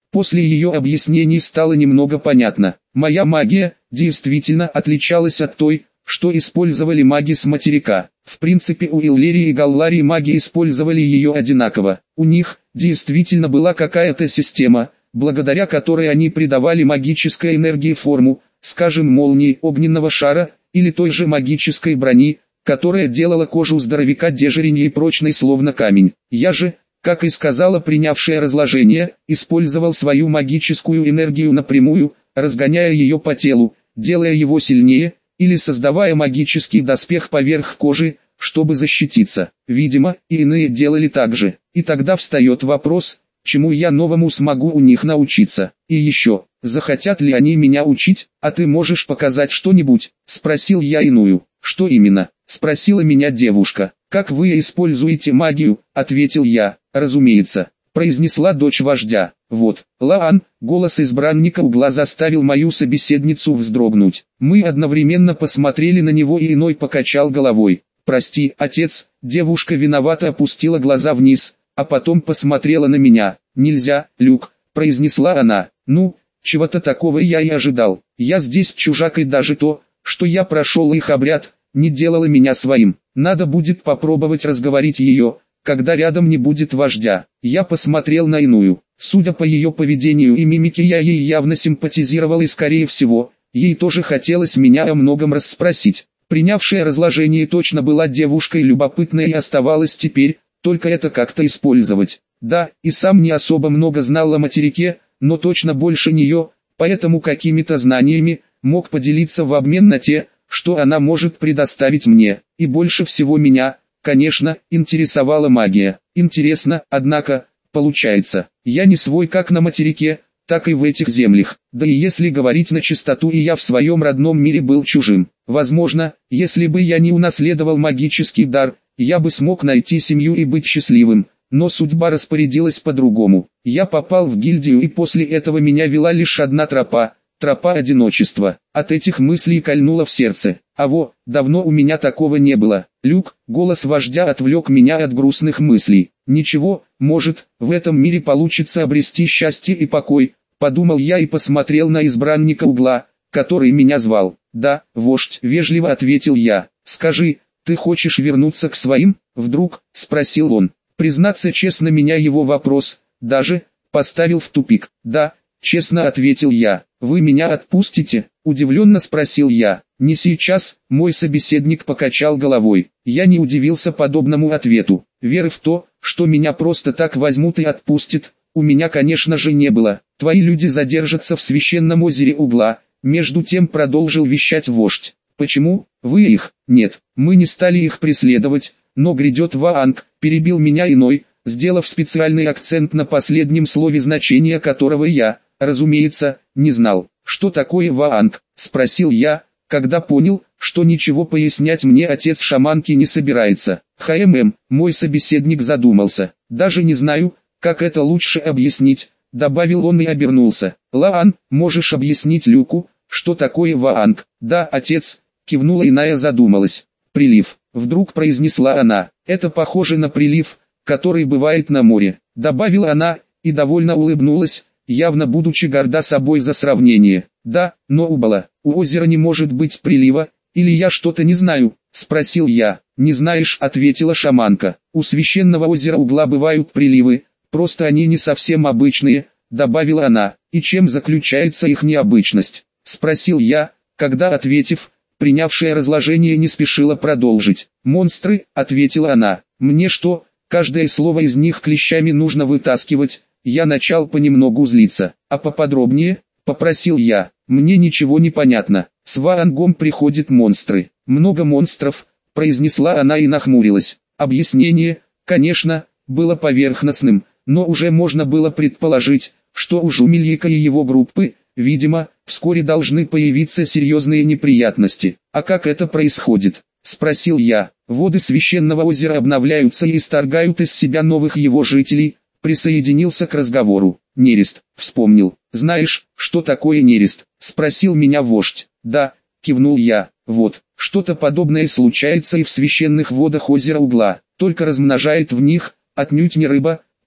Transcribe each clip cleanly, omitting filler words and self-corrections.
После ее объяснений стало немного понятно. Моя магия действительно отличалась от той, что использовали маги с материка. В принципе, у Иллирии и Галларии маги использовали ее одинаково. У них действительно была какая-то система, благодаря которой они придавали магической энергии форму, скажем, молнии, огненного шара, или той же магической брони, которая делала кожу здоровяка дежурнее и прочной словно камень. Я же, как и сказала принявшая разложение, использовал свою магическую энергию напрямую, разгоняя ее по телу, делая его сильнее, или создавая магический доспех поверх кожи, чтобы защититься. Видимо, и иные делали так же. И тогда встает вопрос, чему я новому смогу у них научиться. И еще, захотят ли они меня учить? А ты можешь показать что-нибудь? Спросил я иную. Что именно? Спросила меня девушка. Как вы используете магию? Ответил я. Разумеется, произнесла дочь вождя. Вот, Лаан, голос избранника угла заставил мою собеседницу вздрогнуть. Мы одновременно посмотрели на него, и иной покачал головой. Прости, отец, девушка виновато опустила глаза вниз, а потом посмотрела на меня. Нельзя, Люк, произнесла она. Ну, чего-то такого я и ожидал. Я здесь чужак, и даже то, что я прошел их обряд, не делало меня своим. Надо будет попробовать разговорить ее, когда рядом не будет вождя. Я посмотрел на иную. Судя по ее поведению и мимике, я ей явно симпатизировал, и скорее всего, ей тоже хотелось меня о многом расспросить. Принявшая разложение точно была девушкой любопытной, и оставалось теперь только это как-то использовать. Да, и сам не особо много знал о материке, но точно больше нее, поэтому какими-то знаниями мог поделиться в обмен на те, что она может предоставить мне. И больше всего меня, конечно, интересовала магия. Интересно, однако, получается, я не свой как на материке, так и в этих землях. Да и если говорить на чистоту, и я в своем родном мире был чужим. Возможно, если бы я не унаследовал магический дар, я бы смог найти семью и быть счастливым. Но судьба распорядилась по-другому. Я попал в гильдию, и после этого меня вела лишь одна тропа — тропа одиночества. От этих мыслей кольнуло в сердце. Давно у меня такого не было. Люк, голос вождя отвлек меня от грустных мыслей. Ничего, может, в этом мире получится обрести счастье и покой, подумал я и посмотрел на избранника угла, который меня звал. Да, вождь, вежливо ответил я. Скажи, ты хочешь вернуться к своим? Вдруг спросил он. Признаться честно, меня его вопрос даже поставил в тупик. Да, честно ответил я. Вы меня отпустите? Удивленно спросил я. Не сейчас, мой собеседник покачал головой. Я не удивился подобному ответу. Веры в то, что меня просто так возьмут и отпустят, у меня, конечно же, не было. Твои люди задержатся в священном озере угла. Между тем продолжил вещать вождь. Почему? Вы их? Нет, мы не стали их преследовать, но грядет Ваанг, перебил меня иной, сделав специальный акцент на последнем слове, значения которого я, разумеется, не знал. Что такое Ваанг? Спросил я, когда понял, что ничего пояснять мне отец шаманки не собирается. Мой собеседник задумался. Даже не знаю, как это лучше объяснить, добавил он и обернулся. Лаан, можешь объяснить Люку, что такое Ваанг? Да, отец, кивнула иная, задумалась. Прилив, вдруг произнесла она. Это похоже на прилив, который бывает на море, добавила она, и довольно улыбнулась, явно будучи горда собой за сравнение. Да, но у озера не может быть прилива, или я что-то не знаю, спросил я. Не знаешь, ответила шаманка. У священного озера угла бывают приливы, просто они не совсем обычные, добавила она. И чем заключается их необычность? Спросил я, когда, ответив, принявшая разложение не спешила продолжить. Монстры, ответила она. Мне что, каждое слово из них клещами нужно вытаскивать? Я начал понемногу злиться. А поподробнее, попросил я. Мне ничего не понятно. С Ваангом приходят монстры. Много монстров, произнесла она и нахмурилась. Объяснение, конечно, было поверхностным, но уже можно было предположить, что у Жумельика и его группы, видимо, вскоре должны появиться серьезные неприятности. А как это происходит? Спросил я. Воды священного озера обновляются и исторгают из себя новых его жителей. Присоединился к разговору. Нерест, вспомнил. Знаешь, что такое нерест? Спросил меня вождь. Да, кивнул я. Вот, что-то подобное случается и в священных водах озера угла, только размножает в них, отнюдь не рыба,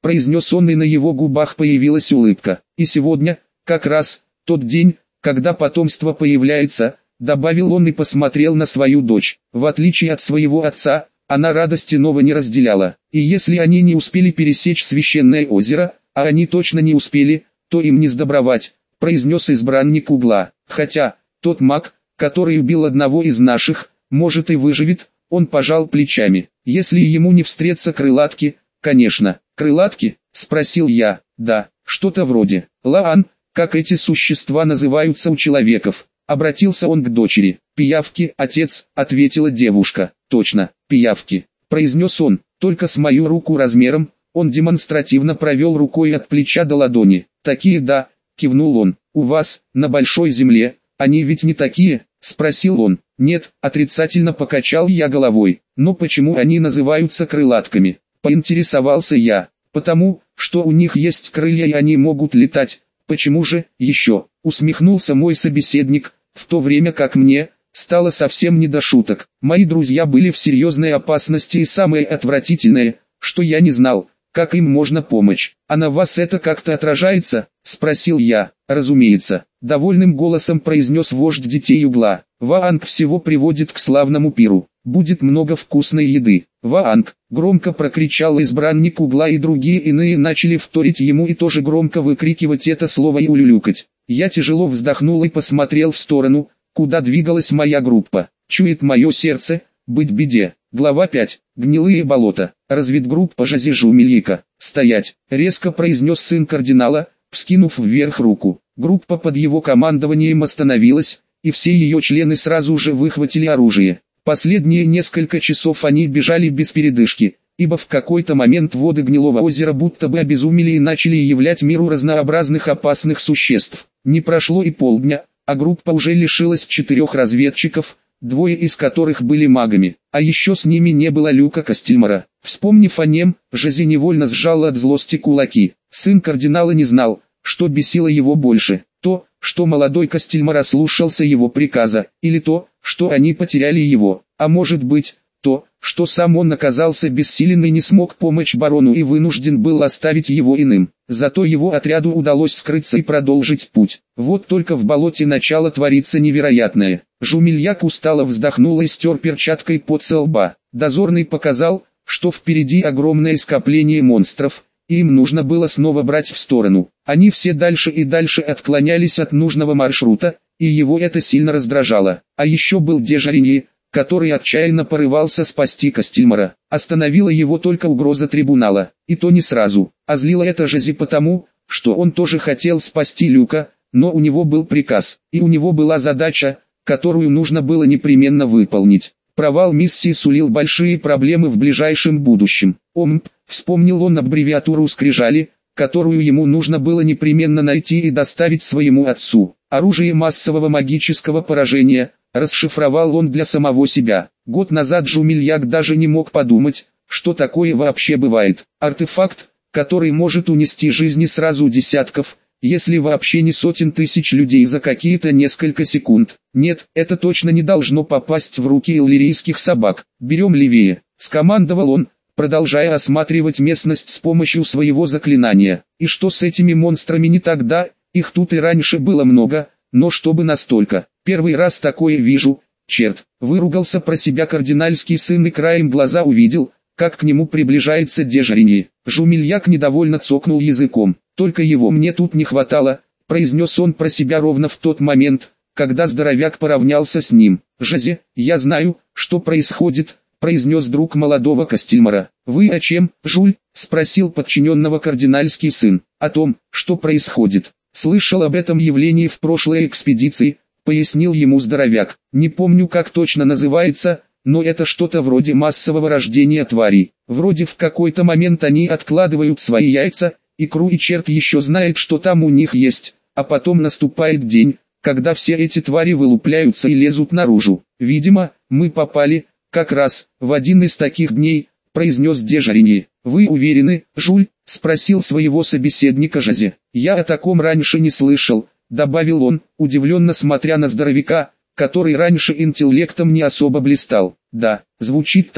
произнес он, и на его губах появилась улыбка. И сегодня, как раз, тот день, когда потомство появляется, добавил он и посмотрел на свою дочь. В отличие от своего отца, она радости иного не разделяла. И если они не успели пересечь священное озеро, а они точно не успели, то им не сдобровать, произнес избранник угла. Хотя, тот маг, который убил одного из наших, может и выживет, он пожал плечами. Если ему не встретятся крылатки, конечно. Крылатки? Спросил я. Да, что-то вроде. Лаан, как эти существа называются у человеков. Обратился он к дочери. «Пиявки, отец», — ответила девушка. «Точно, пиявки», — произнес он, только с мою руку размером. Он демонстративно провел рукой от плеча до ладони. «Такие, да», — кивнул он. «У вас, на большой земле, они ведь не такие?» — спросил он. «Нет», — отрицательно покачал я головой. «Но почему они называются крылатками?» — поинтересовался я. «Потому, что у них есть крылья и они могут летать». «Почему же, еще?» — усмехнулся мой собеседник, в то время как мне стало совсем не до шуток. Мои друзья были в серьезной опасности, и самое отвратительное, что я не знал, как им можно помочь. «А на вас это как-то отражается?» — спросил я. «Разумеется», — довольным голосом произнес вождь детей угла. «Ваанг всего приводит к славному пиру. Будет много вкусной еды». «Ваанг!» — громко прокричал избранник угла, и другие иные начали вторить ему и тоже громко выкрикивать это слово и улюлюкать. Я тяжело вздохнул и посмотрел в сторону, куда двигалась моя группа. «Чует мое сердце, быть беде». Глава 5. Гнилые болота. Разведгруппа Жазижу-Мельика. «Стоять!» — резко произнес сын кардинала, вскинув вверх руку. Группа под его командованием остановилась, и все ее члены сразу же выхватили оружие. Последние несколько часов они бежали без передышки, ибо в какой-то момент воды Гнилого озера будто бы обезумели и начали являть миру разнообразных опасных существ. Не прошло и полдня, а группа уже лишилась 4 разведчиков, 2 из которых были магами, а еще с ними не было Люка Кастельмара. Вспомнив о нем, Жази невольно сжал от злости кулаки. Сын кардинала не знал, что бесило его больше: то, что молодой Кастельмар ослушался его приказа, или то, что они потеряли его, а может быть, то, что сам он оказался бессилен и не смог помочь барону и вынужден был оставить его иным. Зато его отряду удалось скрыться и продолжить путь. Вот только в болоте начало твориться невероятное. Жумельяк устало вздохнул и стер перчаткой пот со лба. Дозорный показал, что впереди огромное скопление монстров, и им нужно было снова брать в сторону. Они все дальше и дальше отклонялись от нужного маршрута, и его это сильно раздражало. А еще был Дежариньи, который отчаянно порывался спасти Кастельмара. Остановила его только угроза трибунала, и то не сразу. А злило это Жази потому, что он тоже хотел спасти Люка, но у него был приказ, и у него была задача, которую нужно было непременно выполнить. Провал миссии сулил большие проблемы в ближайшем будущем. Вспомнил он аббревиатуру скрижали, которую ему нужно было непременно найти и доставить своему отцу. Оружие массового магического поражения, расшифровал он для самого себя. Год назад Жумельяк даже не мог подумать, что такое вообще бывает. Артефакт, который может унести жизни сразу десятков, если вообще не сотен тысяч людей за какие-то несколько секунд. Нет, это точно не должно попасть в руки иллирийских собак. «Берем левее», — скомандовал он, продолжая осматривать местность с помощью своего заклинания. И что с этими монстрами не тогда? Их тут и раньше было много, но чтобы настолько. Первый раз такое вижу, черт. Выругался про себя кардинальский сын и краем глаза увидел, как к нему приближается Дежариньи. Жумельяк недовольно цокнул языком. «Только его мне тут не хватало», — произнес он про себя ровно в тот момент, когда здоровяк поравнялся с ним. «Жази, я знаю, что происходит», — произнес друг молодого Кастельмара. «Вы о чем, Жуль?» — спросил подчиненного кардинальский сын. «О том, что происходит. Слышал об этом явлении в прошлой экспедиции», — пояснил ему здоровяк. «Не помню, как точно называется, но это что-то вроде массового рождения тварей. Вроде в какой-то момент они откладывают свои яйца, икру и черт еще знает, что там у них есть, а потом наступает день, когда все эти твари вылупляются и лезут наружу. Видимо, мы попали, как раз, в один из таких дней», — произнес Дежариньи. «Вы уверены, Жуль?» — спросил своего собеседника Жази. «Я о таком раньше не слышал», — добавил он, удивленно смотря на здоровяка, который раньше интеллектом не особо блистал. «Да, звучит так,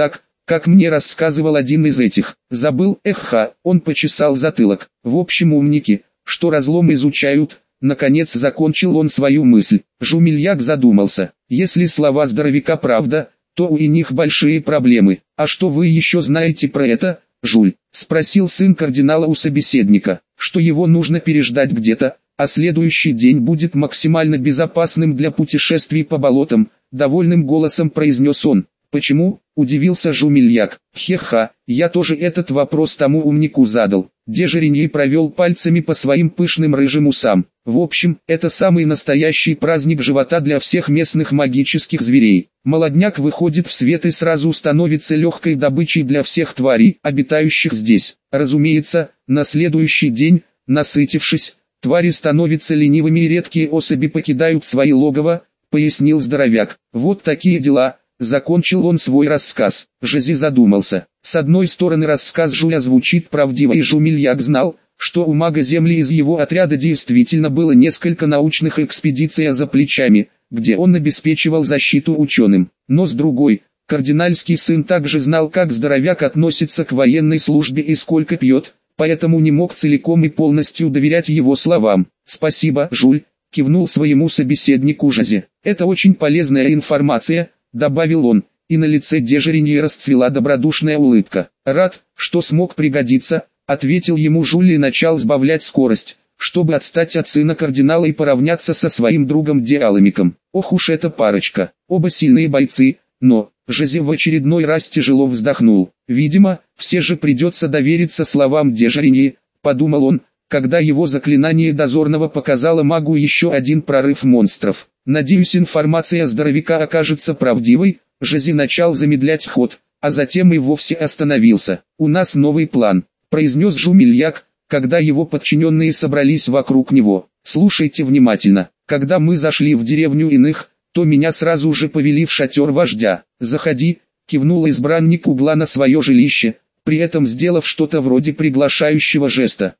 как мне рассказывал один из этих. Забыл, он почесал затылок. В общем, умники, что разлом изучают. Наконец закончил он свою мысль. Жумельяк задумался. Если слова здоровяка правда, то у них большие проблемы. А что вы еще знаете про это, Жуль? Спросил сын кардинала у собеседника. Что его нужно переждать где-то, а следующий день будет максимально безопасным для путешествий по болотам, довольным голосом произнес он. Почему? Удивился Жумельяк. Хе-ха, я тоже этот вопрос тому умнику задал. Дежериньи провел пальцами по своим пышным рыжим усам. В общем, это самый настоящий праздник живота для всех местных магических зверей. Молодняк выходит в свет и сразу становится легкой добычей для всех тварей, обитающих здесь. Разумеется, на следующий день, насытившись, твари становятся ленивыми и редкие особи покидают свои логово, пояснил здоровяк. Вот такие дела. Закончил он свой рассказ. Жези задумался. С одной стороны рассказ Жуля звучит правдиво, и Жумельяк знал, что у мага Земли из его отряда действительно было несколько научных экспедиций за плечами, где он обеспечивал защиту ученым. Но с другой, кардинальский сын также знал, как здоровяк относится к военной службе и сколько пьет, поэтому не мог целиком и полностью доверять его словам. «Спасибо, Жуль», — кивнул своему собеседнику Жези. «Это очень полезная информация», — добавил он, и на лице Дежериньи расцвела добродушная улыбка. «Рад, что смог пригодиться», — ответил ему Жуль и начал сбавлять скорость, чтобы отстать от сына кардинала и поравняться со своим другом Диаламиком. Ох уж эта парочка, оба сильные бойцы, но... Жозе в очередной раз тяжело вздохнул. «Видимо, все же придется довериться словам Дежериньи», — подумал он, когда его заклинание дозорного показало магу еще один прорыв монстров. «Надеюсь, информация здоровяка окажется правдивой». Жозе начал замедлять ход, а затем и вовсе остановился. «У нас новый план», — произнес Жумельяк, когда его подчиненные собрались вокруг него. «Слушайте внимательно. Когда мы зашли в деревню иных, то меня сразу же повели в шатер вождя. «Заходи», — кивнул избранник угла на свое жилище, при этом сделав что-то вроде приглашающего жеста.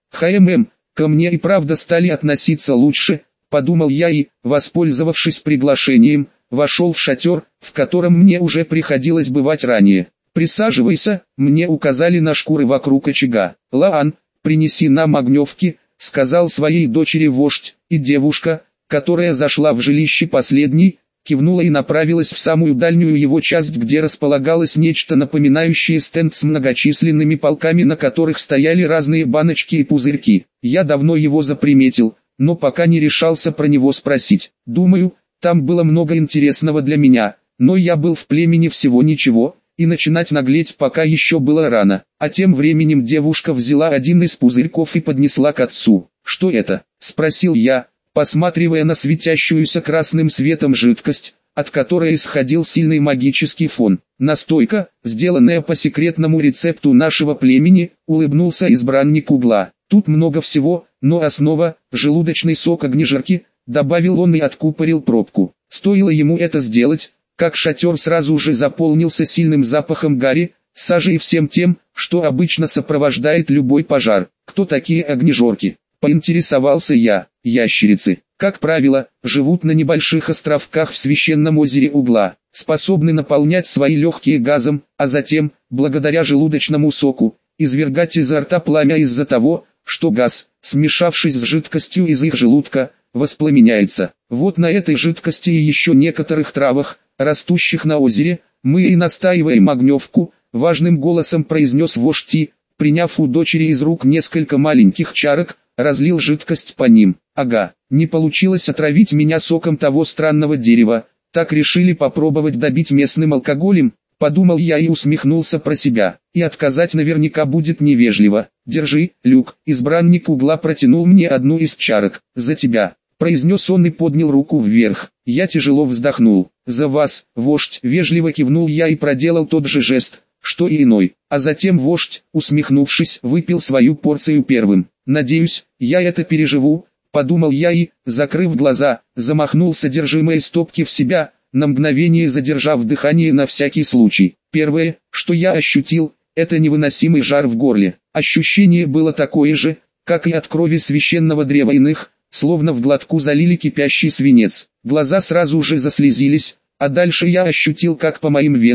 Ко мне и правда стали относиться лучше, подумал я и, воспользовавшись приглашением, вошел в шатер, в котором мне уже приходилось бывать ранее. «Присаживайся», мне указали на шкуры вокруг очага. «Лаан, принеси нам огневки», сказал своей дочери вождь, и девушка, которая зашла в жилище последней, кивнула и направилась в самую дальнюю его часть, где располагалось нечто напоминающее стенд с многочисленными полками, на которых стояли разные баночки и пузырьки. Я давно его заприметил, но пока не решался про него спросить. Думаю, там было много интересного для меня, но я был в племени всего ничего, и начинать наглеть пока еще было рано. А тем временем девушка взяла один из пузырьков и поднесла к отцу. «Что это?» – спросил я, посматривая на светящуюся красным светом жидкость, от которой исходил сильный магический фон. «Настойка, сделанная по секретному рецепту нашего племени», улыбнулся избранник угла. «Тут много всего, но основа – желудочный сок огнежарки», добавил он и откупорил пробку. Стоило ему это сделать, как шатер сразу же заполнился сильным запахом гари, сажи и всем тем, что обычно сопровождает любой пожар. «Кто такие огнежорки?» – поинтересовался я. «Ящерицы, как правило, живут на небольших островках в священном озере угла, способны наполнять свои легкие газом, а затем, благодаря желудочному соку, извергать изо рта пламя из-за того, что газ, смешавшись с жидкостью из их желудка, воспламеняется. Вот на этой жидкости и еще некоторых травах, растущих на озере, мы и настаиваем огневку», важным голосом произнес вождь и, приняв у дочери из рук несколько маленьких чарок, разлил жидкость по ним. «Ага, не получилось отравить меня соком того странного дерева, так решили попробовать добить местным алкоголем», подумал я и усмехнулся про себя. «И отказать наверняка будет невежливо. Держи, Люк». Избранник угла протянул мне одну из чарок. «За тебя», произнес он и поднял руку вверх. Я тяжело вздохнул. «За вас, вождь», вежливо кивнул я и проделал тот же жест, что и иной. А затем вождь, усмехнувшись, выпил свою порцию первым. «Надеюсь, я это переживу», подумал я и, закрыв глаза, замахнул содержимое стопки в себя, на мгновение задержав дыхание на всякий случай. Первое, что я ощутил, это невыносимый жар в горле. Ощущение было такое же, как и от крови священного древа иных, словно в глотку залили кипящий свинец. Глаза сразу же заслезились, а дальше я ощутил, как по моим венам,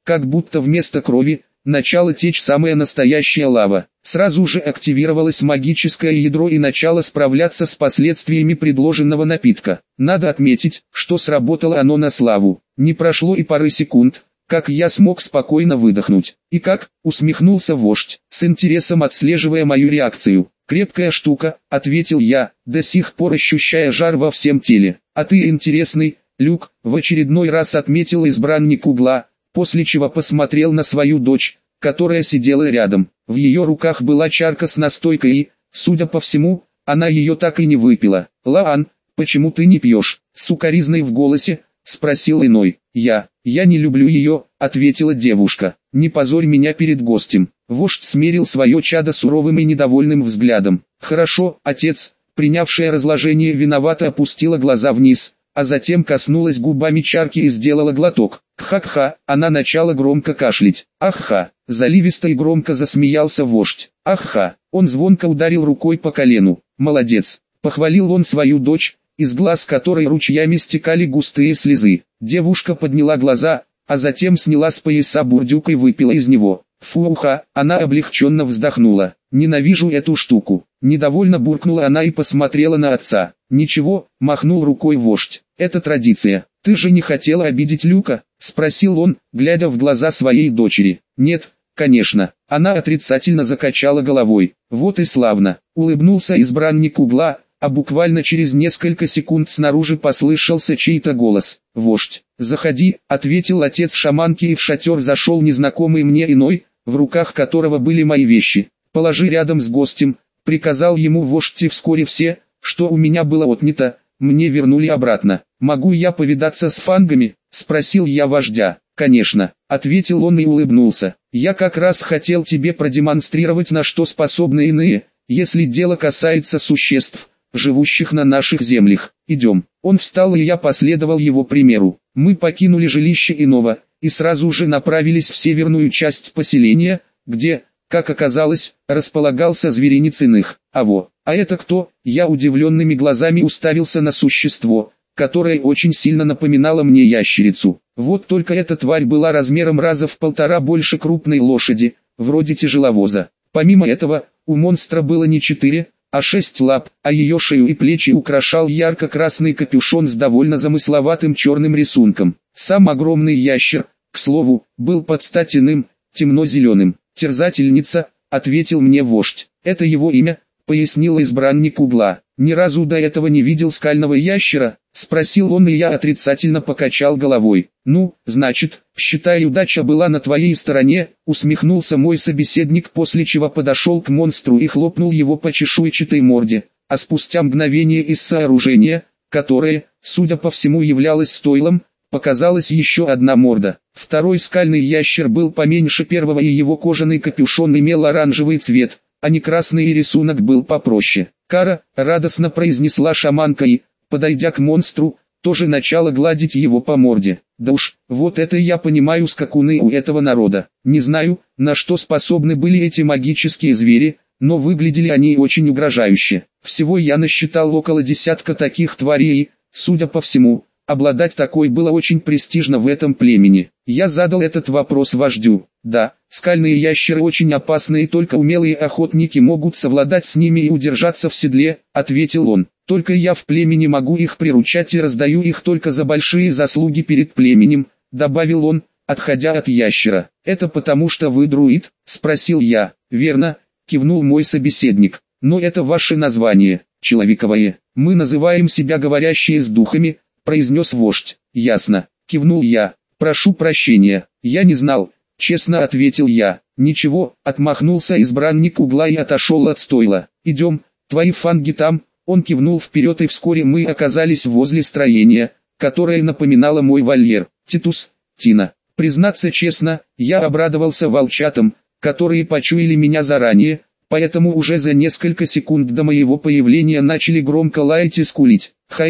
как будто вместо крови начала течь самая настоящая лава. Сразу же активировалось магическое ядро и начало справляться с последствиями предложенного напитка. Надо отметить, что сработало оно на славу. Не прошло и пары секунд, как я смог спокойно выдохнуть. «И как?» — усмехнулся вождь, с интересом отслеживая мою реакцию. «Крепкая штука», — ответил я, до сих пор ощущая жар во всем теле. «А ты интересный, Люк», — в очередной раз отметил избранник угла, после чего посмотрел на свою дочь, которая сидела рядом. В ее руках была чарка с настойкой и, судя по всему, она ее так и не выпила. «Лаан, почему ты не пьешь?» — с укоризной в голосе спросил иной. «Я не люблю ее», — ответила девушка. «Не позорь меня перед гостем». Вождь смерил свое чадо суровым и недовольным взглядом. «Хорошо, отец», принявшая разложение виновато опустила глаза вниз, а затем коснулась губами чарки и сделала глоток. «Кха-кха», она начала громко кашлять. «Ах-ха», заливисто и громко засмеялся вождь. «Ах-ха», он звонко ударил рукой по колену. «Молодец», похвалил он свою дочь, из глаз которой ручьями стекали густые слезы. Девушка подняла глаза, а затем сняла с пояса бурдюк и выпила из него. «Фуха», она облегченно вздохнула. «Ненавижу эту штуку». Недовольно буркнула она и посмотрела на отца. «Ничего», махнул рукой вождь. «Это традиция. Ты же не хотела обидеть Люка?» Спросил он, глядя в глаза своей дочери. «Нет, конечно». Она отрицательно закачала головой. «Вот и славно». Улыбнулся избранник угла, а буквально через несколько секунд снаружи послышался чей-то голос. «Вождь, заходи», — ответил отец шаманки, и в шатер зашел незнакомый мне иной, в руках которого были мои вещи. «Положи рядом с гостем», — приказал ему вождь, и вскоре все, что у меня было отнято, мне вернули обратно. «Могу я повидаться с фангами?» — спросил я вождя. «Конечно», — ответил он и улыбнулся. «Я как раз хотел тебе продемонстрировать, на что способны иные, если дело касается существ, живущих на наших землях. Идем». Он встал, и я последовал его примеру. Мы покинули жилище иного, и сразу же направились в северную часть поселения, где, как оказалось, располагался зверинец иных. А это кто? Я удивленными глазами уставился на существо, которое очень сильно напоминало мне ящерицу. Вот только эта тварь была размером раза в 1,5 больше крупной лошади, вроде тяжеловоза. Помимо этого, у монстра было не 4, а 6 лап, а ее шею и плечи украшал ярко-красный капюшон с довольно замысловатым черным рисунком. Сам огромный ящер, к слову, был под стать иным, темно-зеленым. «Терзательница», — ответил мне вождь. «Это его имя», — пояснил избранник угла. «Ни разу до этого не видел скального ящера?» — спросил он, и я отрицательно покачал головой. «Ну, значит, считай, удача была на твоей стороне», — усмехнулся мой собеседник, после чего подошел к монстру и хлопнул его по чешуйчатой морде, а спустя мгновение из сооружения, которое, судя по всему, являлось стойлом, показалась еще одна морда. Второй скальный ящер был поменьше первого, и его кожаный капюшон имел оранжевый цвет, а не красный, и рисунок был попроще. «Кара», — радостно произнесла шаманка и, подойдя к монстру, тоже начала гладить его по морде. «Да уж, вот это я понимаю скакуны у этого народа. Не знаю, на что способны были эти магические звери, но выглядели они очень угрожающе. Всего я насчитал около 10 таких тварей и, судя по всему, обладать такой было очень престижно в этом племени». Я задал этот вопрос вождю. «Да, скальные ящеры очень опасны, и только умелые охотники могут совладать с ними и удержаться в седле», — ответил он. «Только я в племени могу их приручать и раздаю их только за большие заслуги перед племенем», — добавил он, отходя от ящера. «Это потому что вы друид?» — спросил я. «Верно», — кивнул мой собеседник. «Но это ваше название, человековое. Мы называем себя говорящие с духами», — произнес вождь. «Ясно», — кивнул я. «Прошу прощения, я не знал», — честно ответил я. «Ничего», — отмахнулся избранник угла и отошел от стойла. «Идем, твои фанги там», — он кивнул вперед, и вскоре мы оказались возле строения, которое напоминало мой вольер. «Титус, Тина». Признаться честно, я обрадовался волчатам, которые почуяли меня заранее, поэтому уже за несколько секунд до моего появления начали громко лаять и скулить.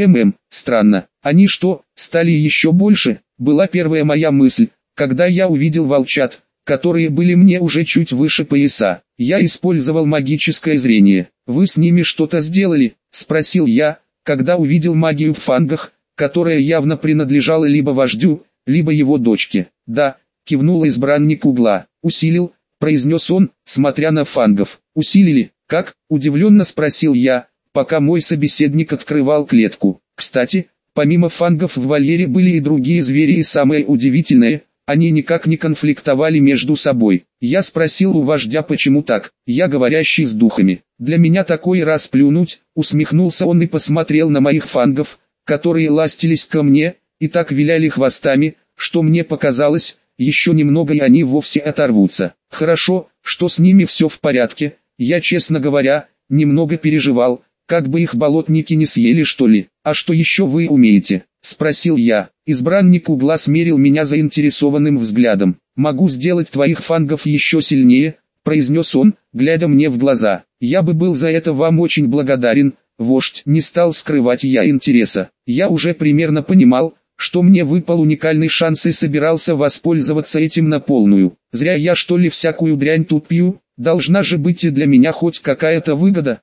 Странно, они что, стали еще больше? Была первая моя мысль, когда я увидел волчат, которые были мне уже чуть выше пояса. Я использовал магическое зрение. «Вы с ними что-то сделали?» — спросил я, когда увидел магию в фангах, которая явно принадлежала либо вождю, либо его дочке. «Да», кивнул избранник угла. Усилил, произнес он, смотря на фангов. Усилили, как? Удивленно спросил я, пока мой собеседник открывал клетку. Кстати, помимо фангов в вольере были и другие звери, и самое удивительное, они никак не конфликтовали между собой. Я спросил у вождя, почему так. Я говорящий с духами. Для меня такой раз плюнуть, усмехнулся он и посмотрел на моих фангов, которые ластились ко мне, и так виляли хвостами, что мне показалось, еще немного и они вовсе оторвутся. Хорошо, что с ними все в порядке. Я, честно говоря, немного переживал, как бы их болотники не съели, что ли. А что еще вы умеете? Спросил я. Избранник угла смерил меня заинтересованным взглядом. Могу сделать твоих фангов еще сильнее, произнес он, глядя мне в глаза. Я бы был за это вам очень благодарен. Вождь, не стал скрывать я интереса. Я уже примерно понимал, что мне выпал уникальный шанс и собирался воспользоваться этим на полную. Зря я, что ли, всякую дрянь тут пью? Должна же быть и для меня хоть какая-то выгода.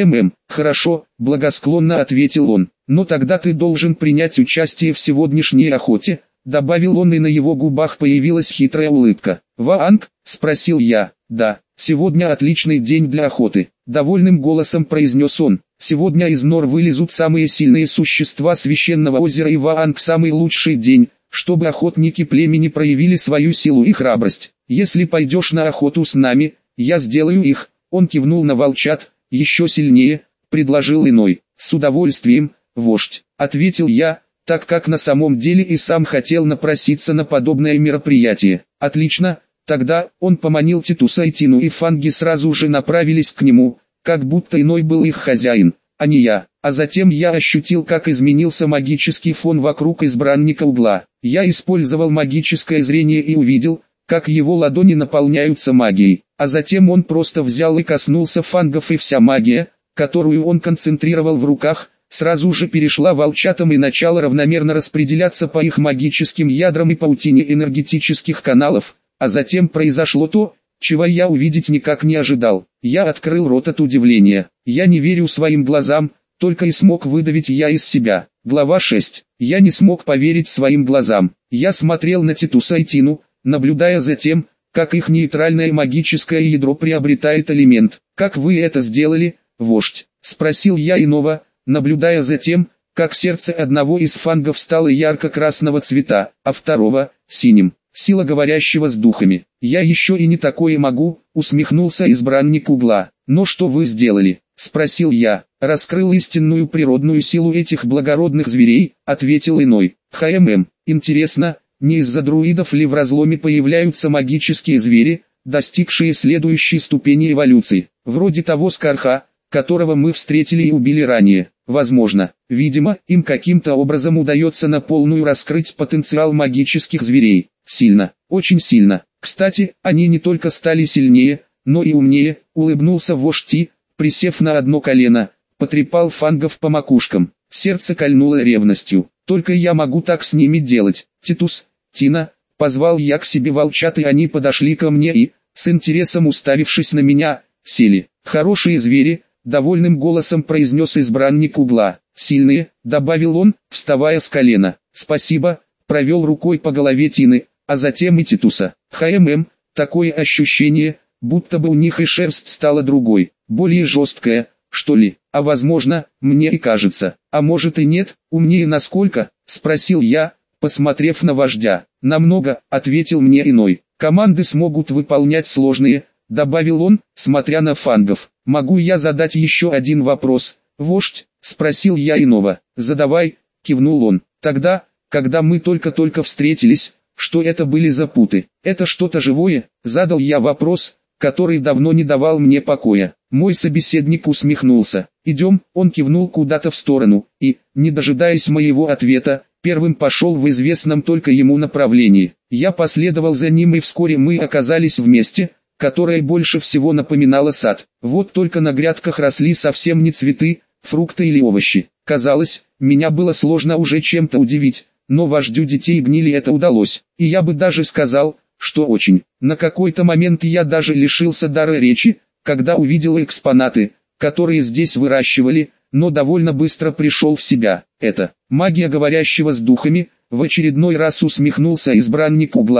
Хорошо, благосклонно ответил он. Но тогда ты должен принять участие в сегодняшней охоте, добавил он, и на его губах появилась хитрая улыбка. Ваанг? Спросил я. Да, сегодня отличный день для охоты, довольным голосом произнес он. Сегодня из нор вылезут самые сильные существа священного озера, и Ваанг самый лучший день, чтобы охотники племени проявили свою силу и храбрость. Если пойдешь на охоту с нами, я сделаю их. Он кивнул на волчат. Еще сильнее, предложил иной. С удовольствием, вождь, ответил я, так как на самом деле и сам хотел напроситься на подобное мероприятие. Отлично, тогда он поманил Титуса и Тину, и фанги сразу же направились к нему, как будто иной был их хозяин, а не я. А затем я ощутил, как изменился магический фон вокруг избранника угла. Я использовал магическое зрение и увидел, как его ладони наполняются магией, а затем он просто взял и коснулся фангов, и вся магия, которую он концентрировал в руках, сразу же перешла волчатам и начала равномерно распределяться по их магическим ядрам и паутине энергетических каналов, а затем произошло то, чего я увидеть никак не ожидал. Я открыл рот от удивления. Я не верю своим глазам, только и смог выдавить я из себя. Глава 6. Я не смог поверить своим глазам. Я смотрел на Титуса и Тину, наблюдая за тем, как их нейтральное магическое ядро приобретает элемент. «Как вы это сделали, вождь?» – спросил я иного, наблюдая за тем, как сердце одного из фангов стало ярко-красного цвета, а второго – синим. Сила говорящего с духами. «Я еще и не такое могу», – усмехнулся избранник угла. «Но что вы сделали?» – спросил я. «Раскрыл истинную природную силу этих благородных зверей», – ответил иной. Интересно, не из-за друидов ли в разломе появляются магические звери, достигшие следующей ступени эволюции, вроде того скарха, которого мы встретили и убили ранее? Возможно. Видимо, им каким-то образом удается на полную раскрыть потенциал магических зверей. Сильно, очень сильно. Кстати, они не только стали сильнее, но и умнее, улыбнулся вождь, присев на одно колено, потрепал фангов по макушкам. Сердце кольнуло ревностью. Только я могу так с ними делать. Титус, Тина, позвал я к себе волчат, и они подошли ко мне и, с интересом уставившись на меня, сели. Хорошие звери, довольным голосом произнес избранник угла. Сильные, добавил он, вставая с колена. Спасибо, провел рукой по голове Тины, а затем и Титуса. Такое ощущение, будто бы у них и шерсть стала другой, более жесткая, что ли, а возможно, мне и кажется, а может и нет, умнее насколько, спросил я, посмотрев на вождя. Намного, ответил мне иной. Команды смогут выполнять сложные, добавил он, смотря на фангов. Могу я задать еще один вопрос, вождь, спросил я иного. Задавай, кивнул он. Тогда, когда мы только-только встретились, что это были за путы? Это что-то живое? Задал я вопрос, который давно не давал мне покоя. Мой собеседник усмехнулся. «Идем», он кивнул куда-то в сторону, и, не дожидаясь моего ответа, первым пошел в известном только ему направлении. Я последовал за ним, и вскоре мы оказались в месте, которое больше всего напоминало сад. Вот только на грядках росли совсем не цветы, фрукты или овощи. Казалось, меня было сложно уже чем-то удивить, но вождю детей гнили это удалось, и я бы даже сказал, что очень. На какой-то момент я даже лишился дара речи, когда увидел экспонаты, которые здесь выращивали, но довольно быстро пришел в себя. Это магия говорящего с духами, в очередной раз усмехнулся избранник угла,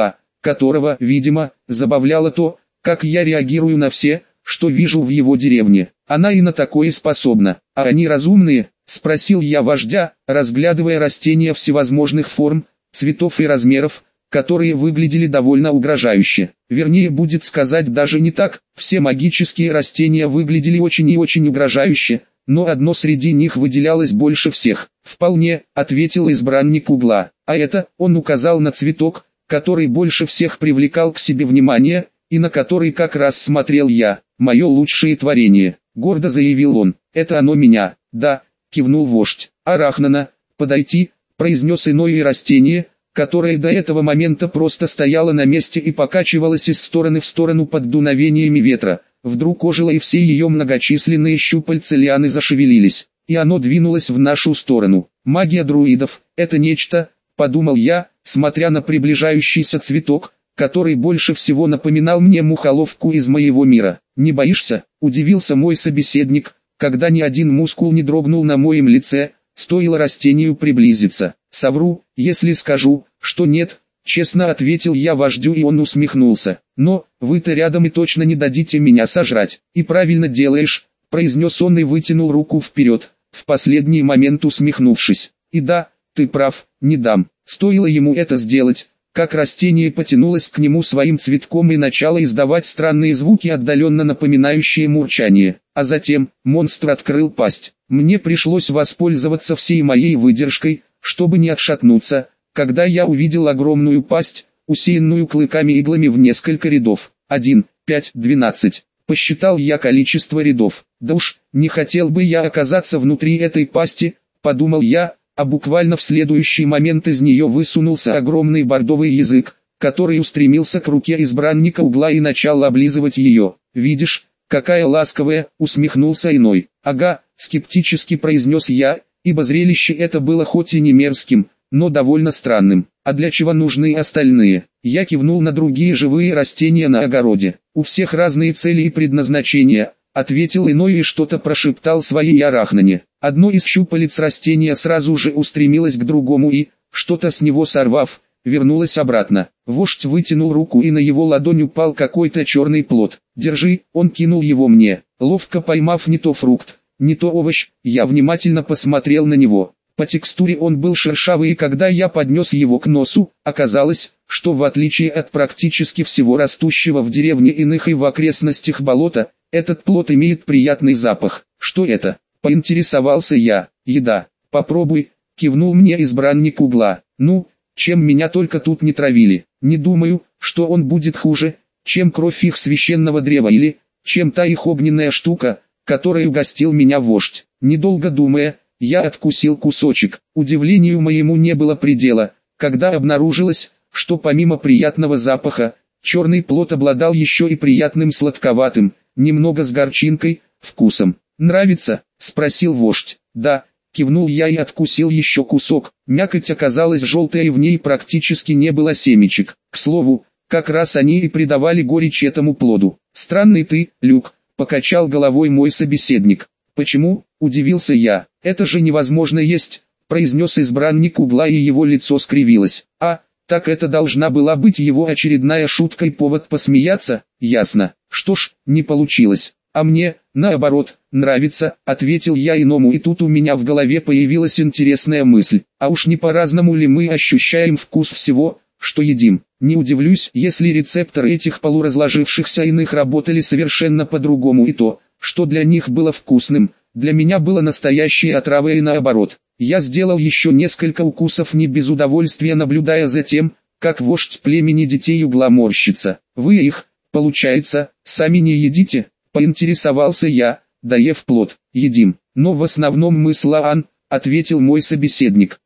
которого, видимо, забавляло то, как я реагирую на все, что вижу в его деревне. Она и на такое способна. А они разумные? Спросил я вождя, разглядывая растения всевозможных форм, цветов и размеров, которые выглядели довольно угрожающе. Вернее, будет сказать даже не так, все магические растения выглядели очень и очень угрожающе, но одно среди них выделялось больше всех. «Вполне», — ответил избранник угла. «А это», — он указал на цветок, который больше всех привлекал к себе внимание, и на который как раз смотрел я. «Мое лучшее творение», — гордо заявил он. «Это оно меня». «Да», — кивнул вождь. «Арахнана, подойти», — произнес иное растение, которое до этого момента просто стояло на месте и покачивалось из стороны в сторону под дуновениями ветра. Вдруг ожило, и все ее многочисленные щупальца лианы зашевелились, и оно двинулось в нашу сторону. «Магия друидов — это нечто», — подумал я, смотря на приближающийся цветок, который больше всего напоминал мне мухоловку из моего мира. «Не боишься?» — удивился мой собеседник, когда ни один мускул не дрогнул на моем лице, стоило растению приблизиться. «Совру, если скажу, что нет», — честно ответил я вождю, и он усмехнулся. «Но, вы-то рядом и точно не дадите меня сожрать». «И правильно делаешь», — произнес он и вытянул руку вперед, в последний момент усмехнувшись. «И да, ты прав, не дам». Стоило ему это сделать, как растение потянулось к нему своим цветком и начало издавать странные звуки, отдаленно напоминающие мурчание. А затем, монстр открыл пасть. Мне пришлось воспользоваться всей моей выдержкой, чтобы не отшатнуться, когда я увидел огромную пасть, усеянную клыками-иглами в несколько рядов. 1, 5, 12. Посчитал я количество рядов. Да уж, не хотел бы я оказаться внутри этой пасти, подумал я, а буквально в следующий момент из нее высунулся огромный бордовый язык, который устремился к руке избранника угла и начал облизывать ее. «Видишь, какая ласковая», — усмехнулся иной. «Ага», — скептически произнес я, ибо зрелище это было хоть и не мерзким, но довольно странным. «А для чего нужны остальные?» Я кивнул на другие живые растения на огороде. «У всех разные цели и предназначения», — ответил иной и что-то прошептал своей арахнане. Одно из щупалец растения сразу же устремилось к другому и, что-то с него сорвав, вернулось обратно. Вождь вытянул руку, и на его ладонь упал какой-то черный плод. «Держи», — он кинул его мне. Ловко поймав не то фрукт, не то овощ, я внимательно посмотрел на него. По текстуре он был шершавый, и когда я поднес его к носу, оказалось, что в отличие от практически всего растущего в деревне иных и в окрестностях болота, этот плод имеет приятный запах. «Что это?» — поинтересовался я. «Еда. Попробуй», — кивнул мне избранник угла. «Ну, чем меня только тут не травили. Не думаю, что он будет хуже, чем кровь их священного древа или, чем та их огненная штука, которой угостил меня вождь». Недолго думая, я откусил кусочек. Удивлению моему не было предела, когда обнаружилось, что помимо приятного запаха, черный плод обладал еще и приятным сладковатым, немного с горчинкой, вкусом. «Нравится?» — спросил вождь. «Да», — кивнул я и откусил еще кусок. Мякоть оказалась желтая, и в ней практически не было семечек. К слову, как раз они и придавали горечь этому плоду. «Странный ты, Люк», — покачал головой мой собеседник. «Почему?» — удивился я. «Это же невозможно есть», — произнес избранник угла, и его лицо скривилось. «А, так это должна была быть его очередная шутка и повод посмеяться?» «Ясно. Что ж, не получилось. А мне, наоборот, нравится», — ответил я иному, и тут у меня в голове появилась интересная мысль. «А уж не по-разному ли мы ощущаем вкус всего, что едим?» Не удивлюсь, если рецепторы этих полуразложившихся иных работали совершенно по-другому, и то, что для них было вкусным, для меня было настоящей отравой, и наоборот. Я сделал еще несколько укусов не без удовольствия, наблюдая за тем, как вождь племени детей угла морщится. «Вы их, получается, сами не едите?» — поинтересовался я, доев плод. «Едим, но в основном мы с Лаан», — ответил мой собеседник.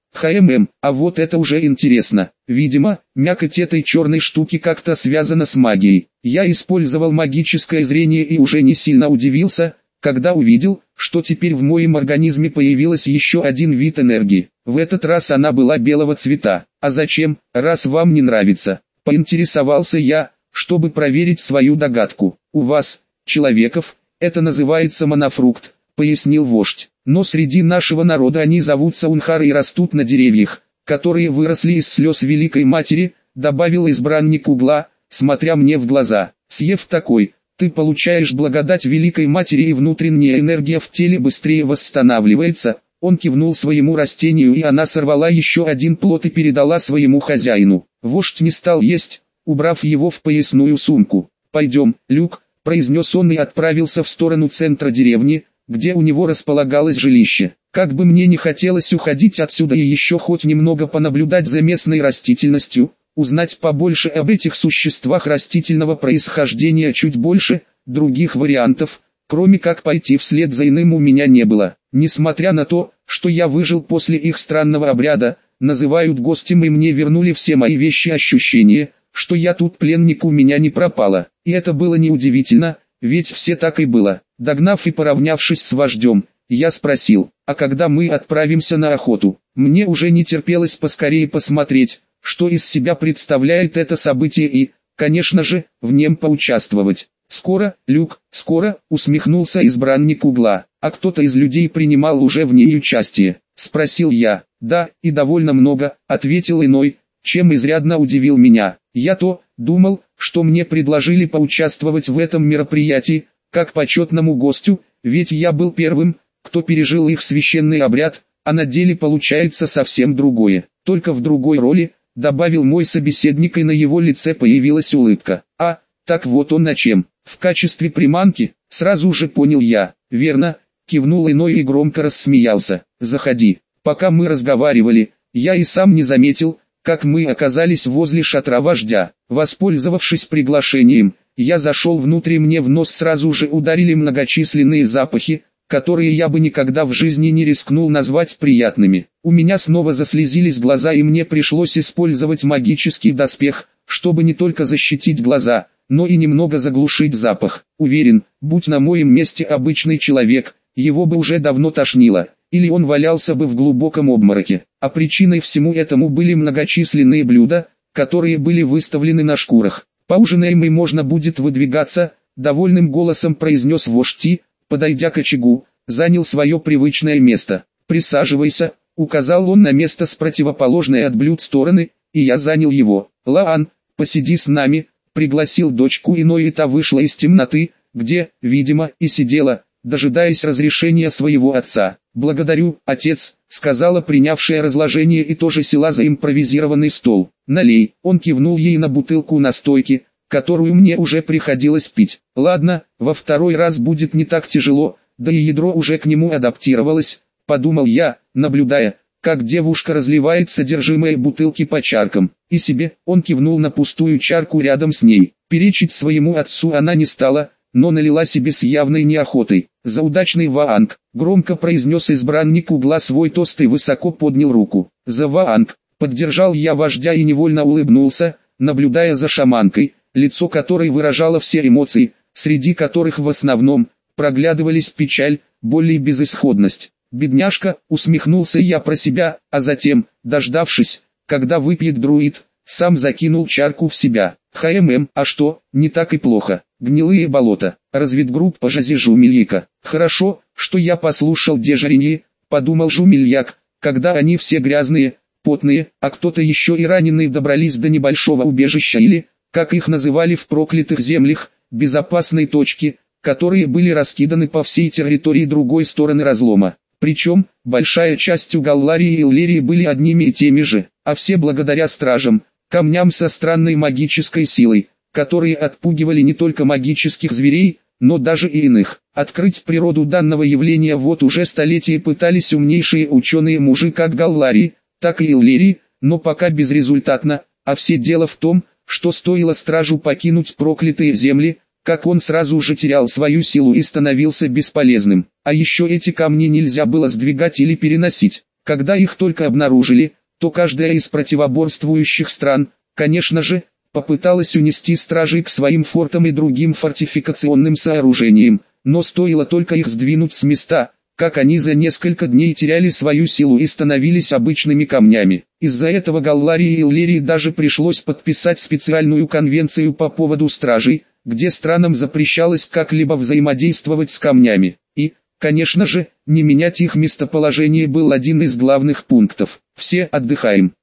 А вот это уже интересно. Видимо, мякоть этой черной штуки как-то связана с магией. Я использовал магическое зрение и уже не сильно удивился, когда увидел, что теперь в моем организме появилась еще один вид энергии. В этот раз она была белого цвета. «А зачем, раз вам не нравится?» — поинтересовался я, чтобы проверить свою догадку. «У вас, человеков, это называется монофрукт», — пояснил вождь. «Но среди нашего народа они зовутся унхары и растут на деревьях, которые выросли из слез Великой Матери, добавил избранник угла, смотря мне в глаза. Съев такой, ты получаешь благодать Великой Матери и внутренняя энергия в теле быстрее восстанавливается. Он кивнул своему растению, и она сорвала еще один плод и передала своему хозяину. Вождь не стал есть, убрав его в поясную сумку. «Пойдем, Люк», — произнес он и отправился в сторону центра деревни, где у него располагалось жилище. Как бы мне не хотелось уходить отсюда и еще хоть немного понаблюдать за местной растительностью, узнать побольше об этих существах растительного происхождения, чуть больше, других вариантов, кроме как пойти вслед за иным, у меня не было. Несмотря на то, что я выжил после их странного обряда, называют гостем, и мне вернули все мои вещи, ощущение, что я тут пленник, у меня не пропало. И это было неудивительно, ведь все так и было. Догнав и поравнявшись с вождем, я спросил, а когда мы отправимся на охоту? Мне уже не терпелось поскорее посмотреть, что из себя представляет это событие и, конечно же, в нем поучаствовать. «Скоро, Люк, скоро», — усмехнулся избранник угла. «А кто-то из людей принимал уже в ней участие?» — спросил я. «Да, и довольно много», — ответил иной, чем изрядно удивил меня. Я-то думал, что мне предложили поучаствовать в этом мероприятии, как почетному гостю, ведь я был первым, кто пережил их священный обряд, а на деле получается совсем другое. Только в другой роли, добавил мой собеседник, и на его лице появилась улыбка. «А, так вот он на чем. В качестве приманки», сразу же понял я. «Верно», кивнул иной и громко рассмеялся. «Заходи». Пока мы разговаривали, я и сам не заметил, как мы оказались возле шатра вождя. Воспользовавшись приглашением, я зашел внутрь, и мне в нос сразу же ударили многочисленные запахи, которые я бы никогда в жизни не рискнул назвать приятными. У меня снова заслезились глаза, и мне пришлось использовать магический доспех, чтобы не только защитить глаза, но и немного заглушить запах. Уверен, будь на моем месте обычный человек, его бы уже давно тошнило, или он валялся бы в глубоком обмороке. А причиной всему этому были многочисленные блюда, которые были выставлены на шкурах. «Поужинаем и можно будет выдвигаться», — довольным голосом произнес вождь и, подойдя к очагу, занял свое привычное место. «Присаживайся», — указал он на место с противоположной от блюд стороны, и я занял его. «Лаан, посиди с нами», — пригласил дочку иной, и та вышла из темноты, где, видимо, и сидела, дожидаясь разрешения своего отца. «Благодарю, отец», — сказала принявшая разложение, и тоже села за импровизированный стол. «Налей», — он кивнул ей на бутылку настойки, которую мне уже приходилось пить. «Ладно, во второй раз будет не так тяжело, да и ядро уже к нему адаптировалось», — подумал я, наблюдая, как девушка разливает содержимое бутылки по чаркам. «И себе», — он кивнул на пустую чарку рядом с ней. Перечить своему отцу она не стала, но налила себе с явной неохотой. «За удачный ваанг», — громко произнес избранник угла свой тост и высоко поднял руку. «За ваанг», — поддержал я вождя и невольно улыбнулся, наблюдая за шаманкой, лицо которой выражало все эмоции, среди которых в основном проглядывались печаль, боль и безысходность. «Бедняжка», — усмехнулся я про себя, а затем, дождавшись, когда выпьет друид, сам закинул чарку в себя. А что, не так и плохо. Гнилые болота, разведгруппа Жази Жумельяка. Хорошо, что я послушал Дежариньи, подумал Жумельяк, когда они все грязные, потные, а кто-то еще и раненые добрались до небольшого убежища или, как их называли в проклятых землях, безопасной точки, которые были раскиданы по всей территории другой стороны разлома. Причем, большая часть у Галларии и Иллирии были одними и теми же, а все благодаря стражам, камням со странной магической силой, которые отпугивали не только магических зверей, но даже и иных. Открыть природу данного явления вот уже столетия пытались умнейшие ученые-мужи как Галларии, так и Иллирии, но пока безрезультатно, а все дело в том, что стоило стражу покинуть проклятые земли, как он сразу же терял свою силу и становился бесполезным. А еще эти камни нельзя было сдвигать или переносить. Когда их только обнаружили, то каждая из противоборствующих стран, конечно же, попыталась унести стражей к своим фортам и другим фортификационным сооружениям, но стоило только их сдвинуть с места, как они за несколько дней теряли свою силу и становились обычными камнями. Из-за этого Галларии и Иллирии даже пришлось подписать специальную конвенцию по поводу стражей, где странам запрещалось как-либо взаимодействовать с камнями. И, конечно же, не менять их местоположение был один из главных пунктов. «Все отдыхаем»,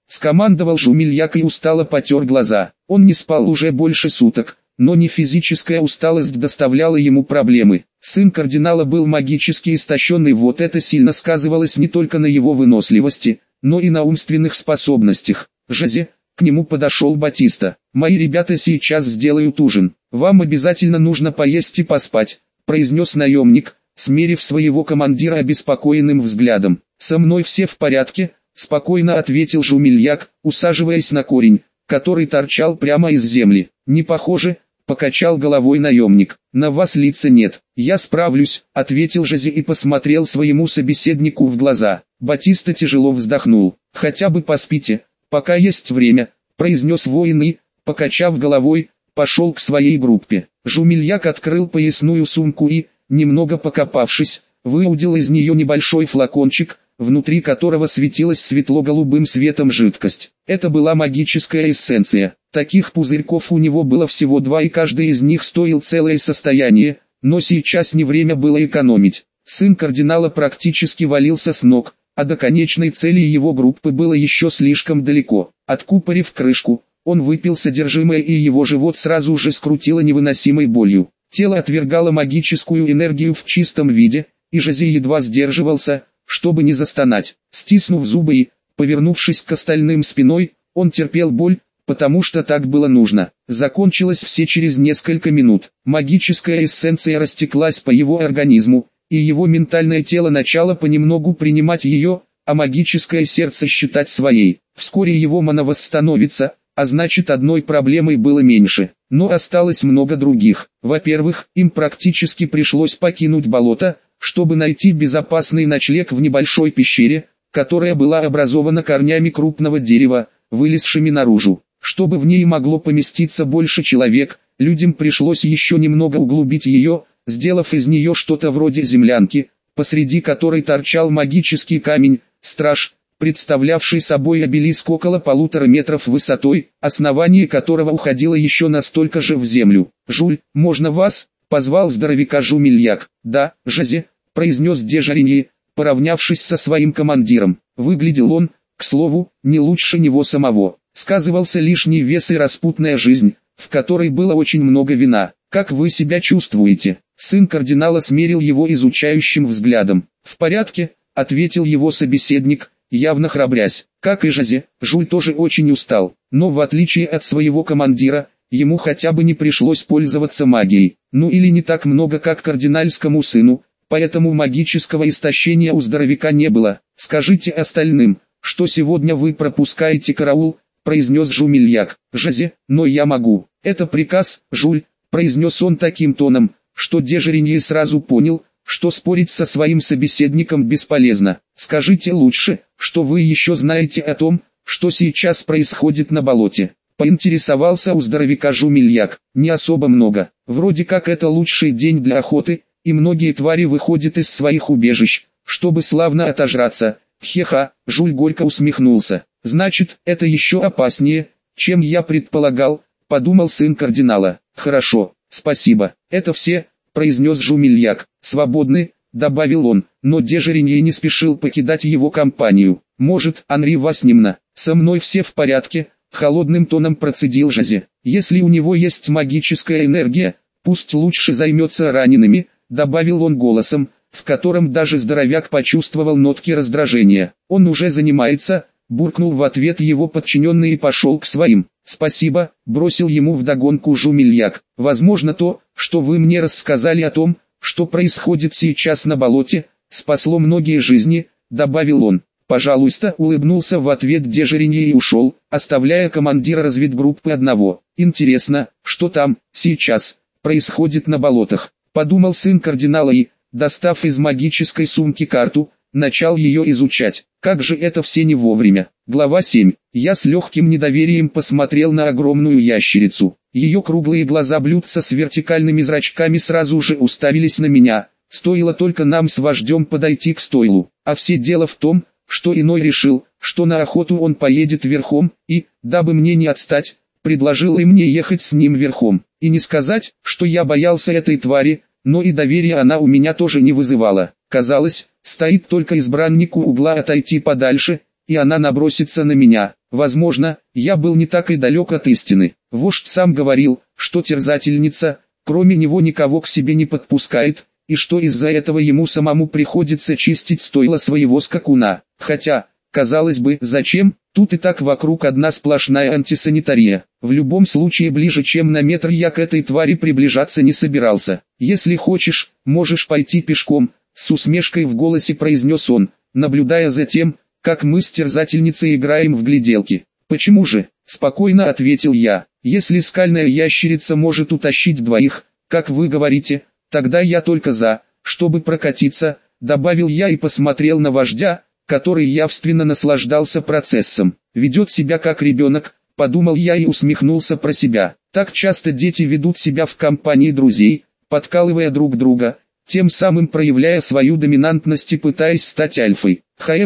скомандовал Жумельяк и устало потер глаза. Он не спал уже больше суток, но не физическая усталость доставляла ему проблемы. Сын кардинала был магически истощенный, вот это сильно сказывалось не только на его выносливости, но и на умственных способностях. «Жозе», к нему подошел Батиста, — «мои ребята сейчас сделают ужин. Вам обязательно нужно поесть и поспать», — произнес наемник, смерив своего командира обеспокоенным взглядом. «Со мной все в порядке», — спокойно ответил Жумельяк, усаживаясь на корень, который торчал прямо из земли. «Не похоже», — покачал головой наемник, — «на вас лица нет». «Я справлюсь», — ответил Жозе и посмотрел своему собеседнику в глаза. Батиста тяжело вздохнул. «Хотя бы поспите, пока есть время», — произнес воин и, покачав головой, пошел к своей группе. Жумельяк открыл поясную сумку и, немного покопавшись, выудил из нее небольшой флакончик, внутри которого светилась светло-голубым светом жидкость. Это была магическая эссенция. Таких пузырьков у него было всего 2, и каждый из них стоил целое состояние, но сейчас не время было экономить. Сын кардинала практически валился с ног, а до конечной цели его группы было еще слишком далеко. Откупорив крышку, он выпил содержимое, и его живот сразу же скрутило невыносимой болью. Тело отвергало магическую энергию в чистом виде, и Жозе едва сдерживался, чтобы не застонать. Стиснув зубы и, повернувшись к остальным спиной, он терпел боль, потому что так было нужно. Закончилось все через несколько минут. Магическая эссенция растеклась по его организму, и его ментальное тело начало понемногу принимать ее, а магическое сердце считать своей. Вскоре его мана восстановится, а значит, одной проблемой было меньше. Но осталось много других. Во-первых, им практически пришлось покинуть болото, чтобы найти безопасный ночлег в небольшой пещере, которая была образована корнями крупного дерева, вылезшими наружу. Чтобы в ней могло поместиться больше человек, людям пришлось еще немного углубить ее, сделав из нее что-то вроде землянки, посреди которой торчал магический камень, страж, представлявший собой обелиск около 1,5 метров высотой, основание которого уходило еще настолько же в землю. «Жуль, можно вас?» — позвал здоровяка Жумельяк. «Да, Жозе», — произнес де Жариньи, поравнявшись со своим командиром. Выглядел он, к слову, не лучше него самого. Сказывался лишний вес и распутная жизнь, в которой было очень много вина. «Как вы себя чувствуете?» Сын кардинала смерил его изучающим взглядом. «В порядке», — ответил его собеседник, явно храбрясь. Как и Жозе, Жуль тоже очень устал, но в отличие от своего командира, ему хотя бы не пришлось пользоваться магией. Ну или не так много, как кардинальскому сыну, поэтому магического истощения у здоровяка не было. «Скажите остальным, что сегодня вы пропускаете караул», — произнес Жумельяк. «Жозе, но я могу». «Это приказ, Жуль», — произнес он таким тоном, что де Жариньи сразу понял, что спорить со своим собеседником бесполезно. «Скажите лучше, что вы еще знаете о том, что сейчас происходит на болоте», — поинтересовался у здоровяка Жумельяк. «Не особо много. Вроде как это лучший день для охоты, и многие твари выходят из своих убежищ, чтобы славно отожраться». «Хе-ха», — Жуль горько усмехнулся. «Значит, это еще опаснее, чем я предполагал», — подумал сын кардинала. «Хорошо, спасибо. Это все», — произнес Жумельяк. «Свободны», — добавил он, но де Жариньи не спешил покидать его компанию. «Может, Анри Васнимна, со мной все в порядке», — холодным тоном процедил Жозе. «Если у него есть магическая энергия, пусть лучше займется ранеными», — добавил он голосом, в котором даже здоровяк почувствовал нотки раздражения. «Он уже занимается», — буркнул в ответ его подчиненный и пошел к своим. «Спасибо», — бросил ему вдогонку Жумельяк. «Возможно, то, что вы мне рассказали о том, что происходит сейчас на болоте, спасло многие жизни», — добавил он. «Пожалуйста», — улыбнулся в ответ де Жариньи и ушел, оставляя командира разведгруппы одного. «Интересно, что там, сейчас, происходит на болотах», — подумал сын кардинала и, достав из магической сумки карту, начал ее изучать. Как же это все не вовремя. Глава 7. Я с легким недоверием посмотрел на огромную ящерицу. Ее круглые глаза-блюдца с вертикальными зрачками сразу же уставились на меня. Стоило только нам с вождем подойти к стойлу. А все дело в том, что иной решил, что на охоту он поедет верхом, и, дабы мне не отстать, предложил и мне ехать с ним верхом. И не сказать, что я боялся этой твари, но и доверия она у меня тоже не вызывала. Казалось, стоит только избраннику угла отойти подальше, и она набросится на меня. Возможно, я был не так и далек от истины. Вождь сам говорил, что терзательница, кроме него никого к себе не подпускает, и что из-за этого ему самому приходится чистить стойло своего скакуна. Хотя, казалось бы, зачем? Тут и так вокруг одна сплошная антисанитария. В любом случае ближе чем на метр я к этой твари приближаться не собирался. «Если хочешь, можешь пойти пешком», с усмешкой в голосе произнес он, наблюдая за тем, как мы с терзательницей играем в гляделки. «Почему же?» – спокойно ответил я. «Если скальная ящерица может утащить двоих, как вы говорите, тогда я только за, чтобы прокатиться», – добавил я и посмотрел на вождя, который явственно наслаждался процессом. «Ведет себя как ребенок», – подумал я и усмехнулся про себя. Так часто дети ведут себя в компании друзей, подкалывая друг друга, тем самым проявляя свою доминантность и пытаясь стать альфой.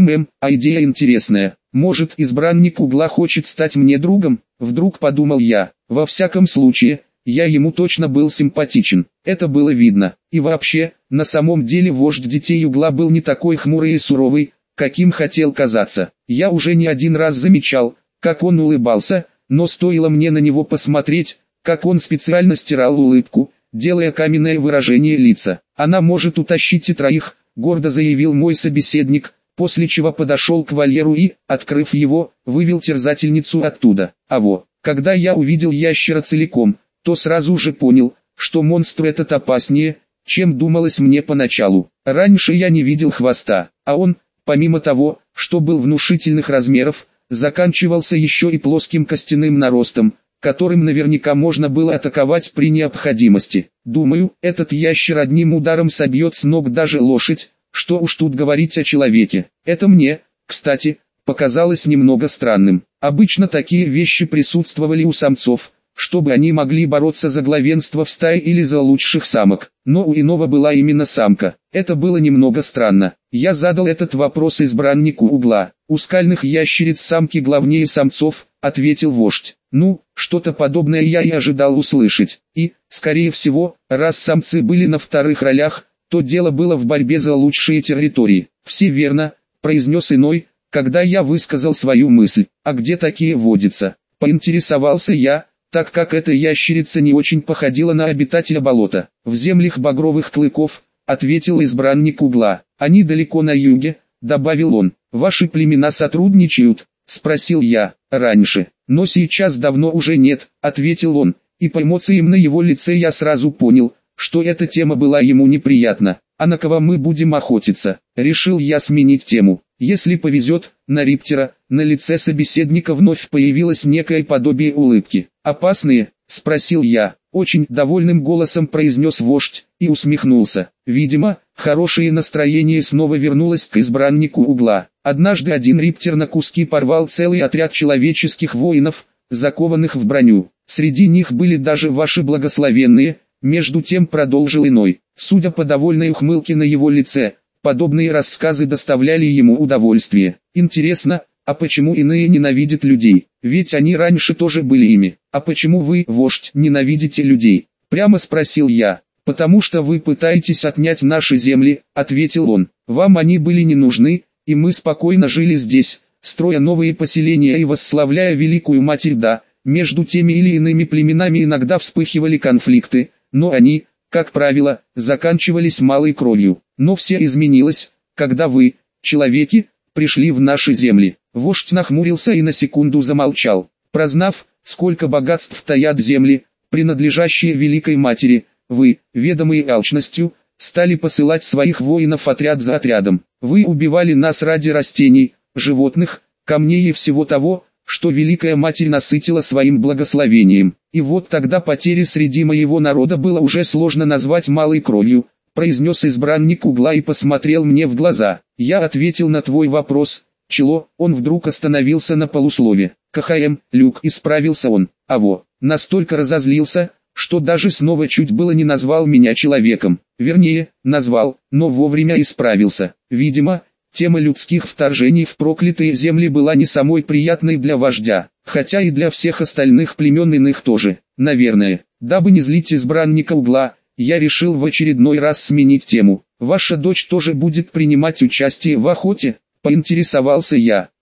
А идея интересная. Может, избранник угла хочет стать мне другом? Вдруг подумал я. Во всяком случае, я ему точно был симпатичен. Это было видно. И вообще, на самом деле вождь детей угла был не такой хмурый и суровый, каким хотел казаться. Я уже не один раз замечал, как он улыбался, но стоило мне на него посмотреть, как он специально стирал улыбку, делая каменное выражение лица. «Она может утащить и троих», — гордо заявил мой собеседник, после чего подошел к вольеру и, открыв его, вывел терзательницу оттуда. Когда я увидел ящера целиком, то сразу же понял, что монстр этот опаснее, чем думалось мне поначалу. Раньше я не видел хвоста, а он, помимо того, что был внушительных размеров, заканчивался еще и плоским костяным наростом, которым наверняка можно было атаковать при необходимости. Думаю, этот ящер одним ударом собьет с ног даже лошадь, что уж тут говорить о человеке. Это мне, кстати, показалось немного странным. Обычно такие вещи присутствовали у самцов, чтобы они могли бороться за главенство в стае или за лучших самок. Но у иного была именно самка. Это было немного странно. Я задал этот вопрос избраннику угла. «У скальных ящериц самки главнее самцов», — ответил вождь. Ну, что-то подобное я и ожидал услышать. И, скорее всего, раз самцы были на вторых ролях, то дело было в борьбе за лучшие территории. «Все верно», — произнес иной, когда я высказал свою мысль. «А где такие водятся?» — поинтересовался я, так как эта ящерица не очень походила на обитателя болота. «В землях багровых клыков», — ответил избранник угла. «Они далеко на юге», — добавил он. «Ваши племена сотрудничают?» — спросил я. «Раньше, но сейчас давно уже нет», — ответил он, и по эмоциям на его лице я сразу понял, что эта тема была ему неприятна. «А на кого мы будем охотиться?» Решил я сменить тему. Если повезет, на риптера. На лице собеседника вновь появилось некое подобие улыбки. «Опасные?» — спросил я. Очень довольным голосом произнес вождь, и усмехнулся. Видимо, хорошее настроение снова вернулось к избраннику угла. Однажды один риптер на куски порвал целый отряд человеческих воинов, закованных в броню. Среди них были даже ваши благословенные, между тем продолжил иной. Судя по довольной ухмылке на его лице, подобные рассказы доставляли ему удовольствие. Интересно, а почему иные ненавидят людей? Ведь они раньше тоже были ими. «А почему вы, вождь, ненавидите людей?» Прямо спросил я. «Потому что вы пытаетесь отнять наши земли», — ответил он. «Вам они были не нужны, и мы спокойно жили здесь, строя новые поселения и восславляя Великую Матерь. Да, между теми или иными племенами иногда вспыхивали конфликты, но они, как правило, заканчивались малой кровью. Но все изменилось, когда вы, человеки, пришли в наши земли». Вождь нахмурился и на секунду замолчал. «Прознав, сколько богатств таят земли, принадлежащие Великой Матери, вы, ведомые алчностью, стали посылать своих воинов отряд за отрядом. Вы убивали нас ради растений, животных, камней и всего того, что Великая Матерь насытила своим благословением. И вот тогда потери среди моего народа было уже сложно назвать малой кровью», — произнес избранник угла и посмотрел мне в глаза. «Я ответил на твой вопрос, Чело». Он вдруг остановился на полуслове. Люк, исправился он. Настолько разозлился, что даже снова чуть было не назвал меня человеком. Вернее, назвал, но вовремя исправился. Видимо, тема людских вторжений в проклятые земли была не самой приятной для вождя, хотя и для всех остальных племен иных тоже. Наверное, дабы не злить избранника угла, я решил в очередной раз сменить тему. «Ваша дочь тоже будет принимать участие в охоте?» — поинтересовался я. «Да»,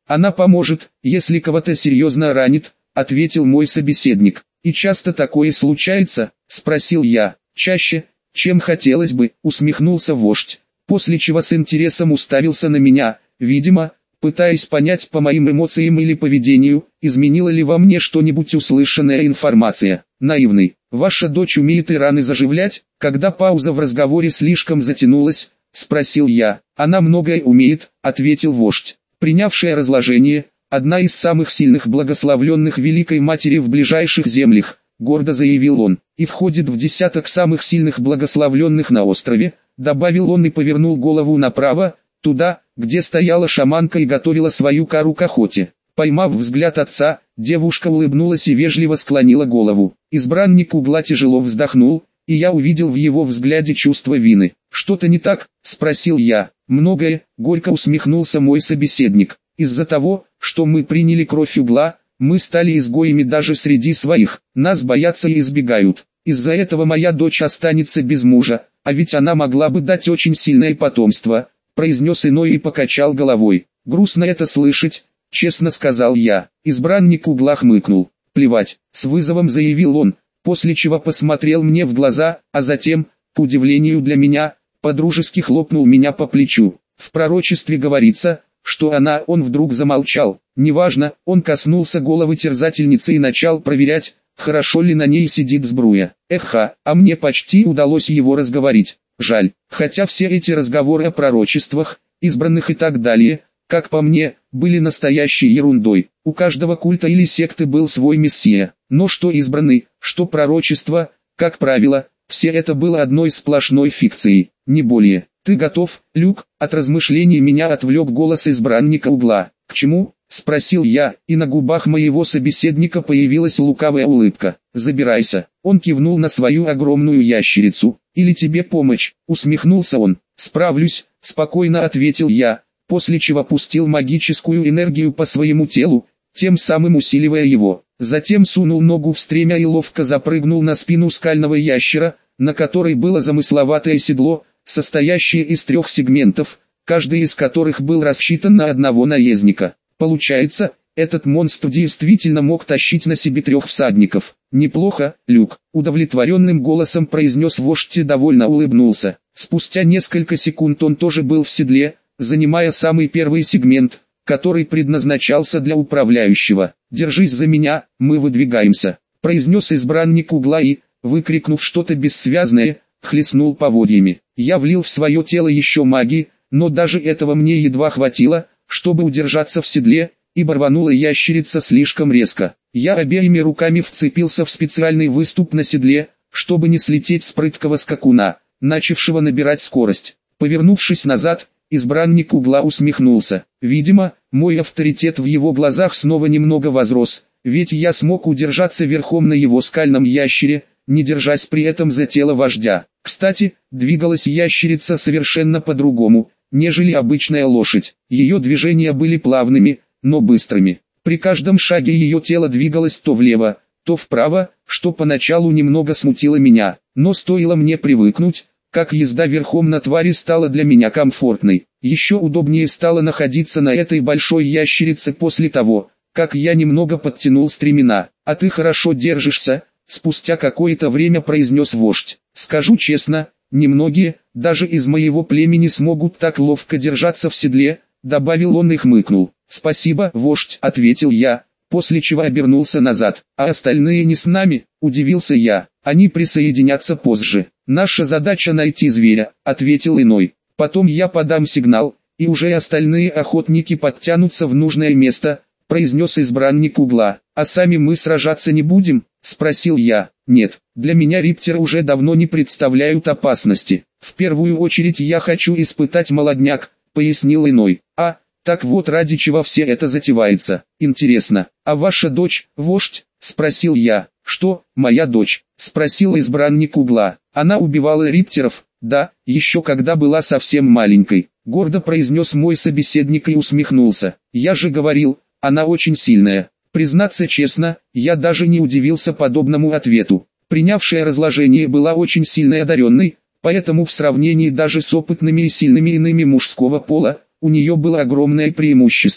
Она поможет, если кого-то серьезно ранит, ответил мой собеседник. И часто такое случается, спросил я. Чаще, чем хотелось бы, усмехнулся вождь, после чего с интересом уставился на меня, видимо, пытаясь понять по моим эмоциям или поведению, изменила ли во мне что-нибудь услышанная информация. Наивный, ваша дочь умеет и раны заживлять? Когда пауза в разговоре слишком затянулась, спросил я. Она многое умеет, ответил вождь. Принявшая разложение, одна из самых сильных благословленных Великой Матери в ближайших землях, гордо заявил он, и входит в десяток самых сильных благословленных на острове, добавил он и повернул голову направо, туда, где стояла шаманка и готовила свою кару к охоте. Поймав взгляд отца, девушка улыбнулась и вежливо склонила голову. Избранник угла тяжело вздохнул, и я увидел в его взгляде чувство вины. «Что-то не так?» – спросил я. «Многое», – горько усмехнулся мой собеседник. «Из-за того, что мы приняли кровь угла, мы стали изгоями даже среди своих, нас боятся и избегают. Из-за этого моя дочь останется без мужа, а ведь она могла бы дать очень сильное потомство», – произнес иной и покачал головой. «Грустно это слышать», – честно сказал я. Избранник угла хмыкнул. «Плевать», – с вызовом заявил он, после чего посмотрел мне в глаза, а затем, к удивлению для меня, подружески хлопнул меня по плечу. В пророчестве говорится, что он вдруг замолчал. Неважно, он коснулся головы терзательницы и начал проверять, хорошо ли на ней сидит сбруя. Эха, а мне почти удалось его разговорить. Жаль, хотя все эти разговоры о пророчествах, избранных и так далее, как по мне, были настоящей ерундой. У каждого культа или секты был свой мессия. Но что избранный, что пророчество, как правило, все это было одной сплошной фикцией, не более. «Ты готов, Люк?» От размышлений меня отвлек голос избранника угла. «К чему?» – спросил я, и на губах моего собеседника появилась лукавая улыбка. «Забирайся». Он кивнул на свою огромную ящерицу. «Или тебе помочь?» – усмехнулся он. «Справлюсь», – спокойно ответил я, после чего пустил магическую энергию по своему телу, тем самым усиливая его. Затем сунул ногу в стремя и ловко запрыгнул на спину скального ящера, на которой было замысловатое седло, состоящее из 3 сегментов, каждый из которых был рассчитан на одного наездника. Получается, этот монстр действительно мог тащить на себе 3 всадников. «Неплохо, Люк», — удовлетворенным голосом произнес вождь и довольно улыбнулся. Спустя несколько секунд он тоже был в седле, занимая самый первый сегмент, который предназначался для управляющего. «Держись за меня, мы выдвигаемся», — произнес избранник угла и, выкрикнув что-то бессвязное, хлестнул поводьями. Я влил в свое тело еще магии, но даже этого мне едва хватило, чтобы удержаться в седле, ибо рванула ящерица слишком резко. Я обеими руками вцепился в специальный выступ на седле, чтобы не слететь с прыткого скакуна, начавшего набирать скорость. Повернувшись назад, избранник угла усмехнулся. Видимо, мой авторитет в его глазах снова немного возрос, ведь я смог удержаться верхом на его скальном ящере, не держась при этом за тело вождя. Кстати, двигалась ящерица совершенно по-другому, нежели обычная лошадь. Ее движения были плавными, но быстрыми. При каждом шаге ее тело двигалось то влево, то вправо, что поначалу немного смутило меня. Но стоило мне привыкнуть, как езда верхом на твари стала для меня комфортной. Еще удобнее стало находиться на этой большой ящерице после того, как я немного подтянул стремена. «А ты хорошо держишься», — спустя какое-то время произнес вождь. «Скажу честно, немногие, даже из моего племени смогут так ловко держаться в седле», — добавил он и хмыкнул. «Спасибо, вождь», — ответил я, после чего обернулся назад. «А остальные не с нами?» — удивился я. «Они присоединятся позже. Наша задача найти зверя», — ответил иной. «Потом я подам сигнал, и уже остальные охотники подтянутся в нужное место», — произнес избранник угла. «А сами мы сражаться не будем?» — спросил я. «Нет, для меня риптеры уже давно не представляют опасности. В первую очередь я хочу испытать молодняк», — пояснил иной. «А, так вот ради чего все это затевается. Интересно, а ваша дочь, вождь?» — спросил я. «Что, моя дочь?» — спросил избранник угла. «Она убивала риптеров, да, еще когда была совсем маленькой», — гордо произнес мой собеседник и усмехнулся. «Я же говорил, она очень сильная». Признаться честно, я даже не удивился подобному ответу. Принявшая разложение была очень сильно одаренной, поэтому в сравнении даже с опытными и сильными иными мужского пола, у нее было огромное преимущество.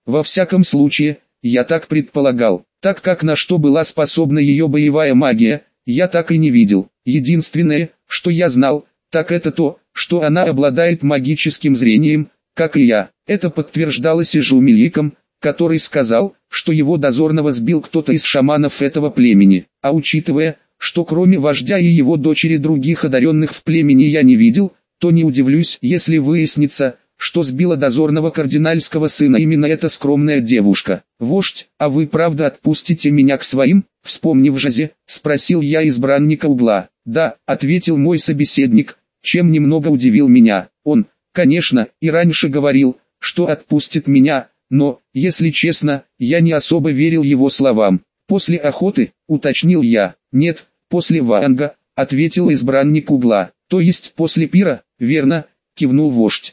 Во всяком случае, я так предполагал, так как на что была способна ее боевая магия, я так и не видел. Единственное, что я знал, так это то, что она обладает магическим зрением, как и я. Это подтверждалось и Жумельиком, который сказал, что его дозорного сбил кто-то из шаманов этого племени. А учитывая, что кроме вождя и его дочери других одаренных в племени я не видел, то не удивлюсь, если выяснится, что сбила дозорного кардинальского сына именно эта скромная девушка. «Вождь, а вы правда отпустите меня к своим?» Вспомнив Жазе, спросил я избранника угла. «Да», — ответил мой собеседник, чем немного удивил меня. Он, конечно, и раньше говорил, что отпустит меня, но, если честно, я не особо верил его словам. «После охоты», — уточнил я. «Нет, после ваанга», — ответил избранник угла. «То есть после пира, верно?» — кивнул вождь.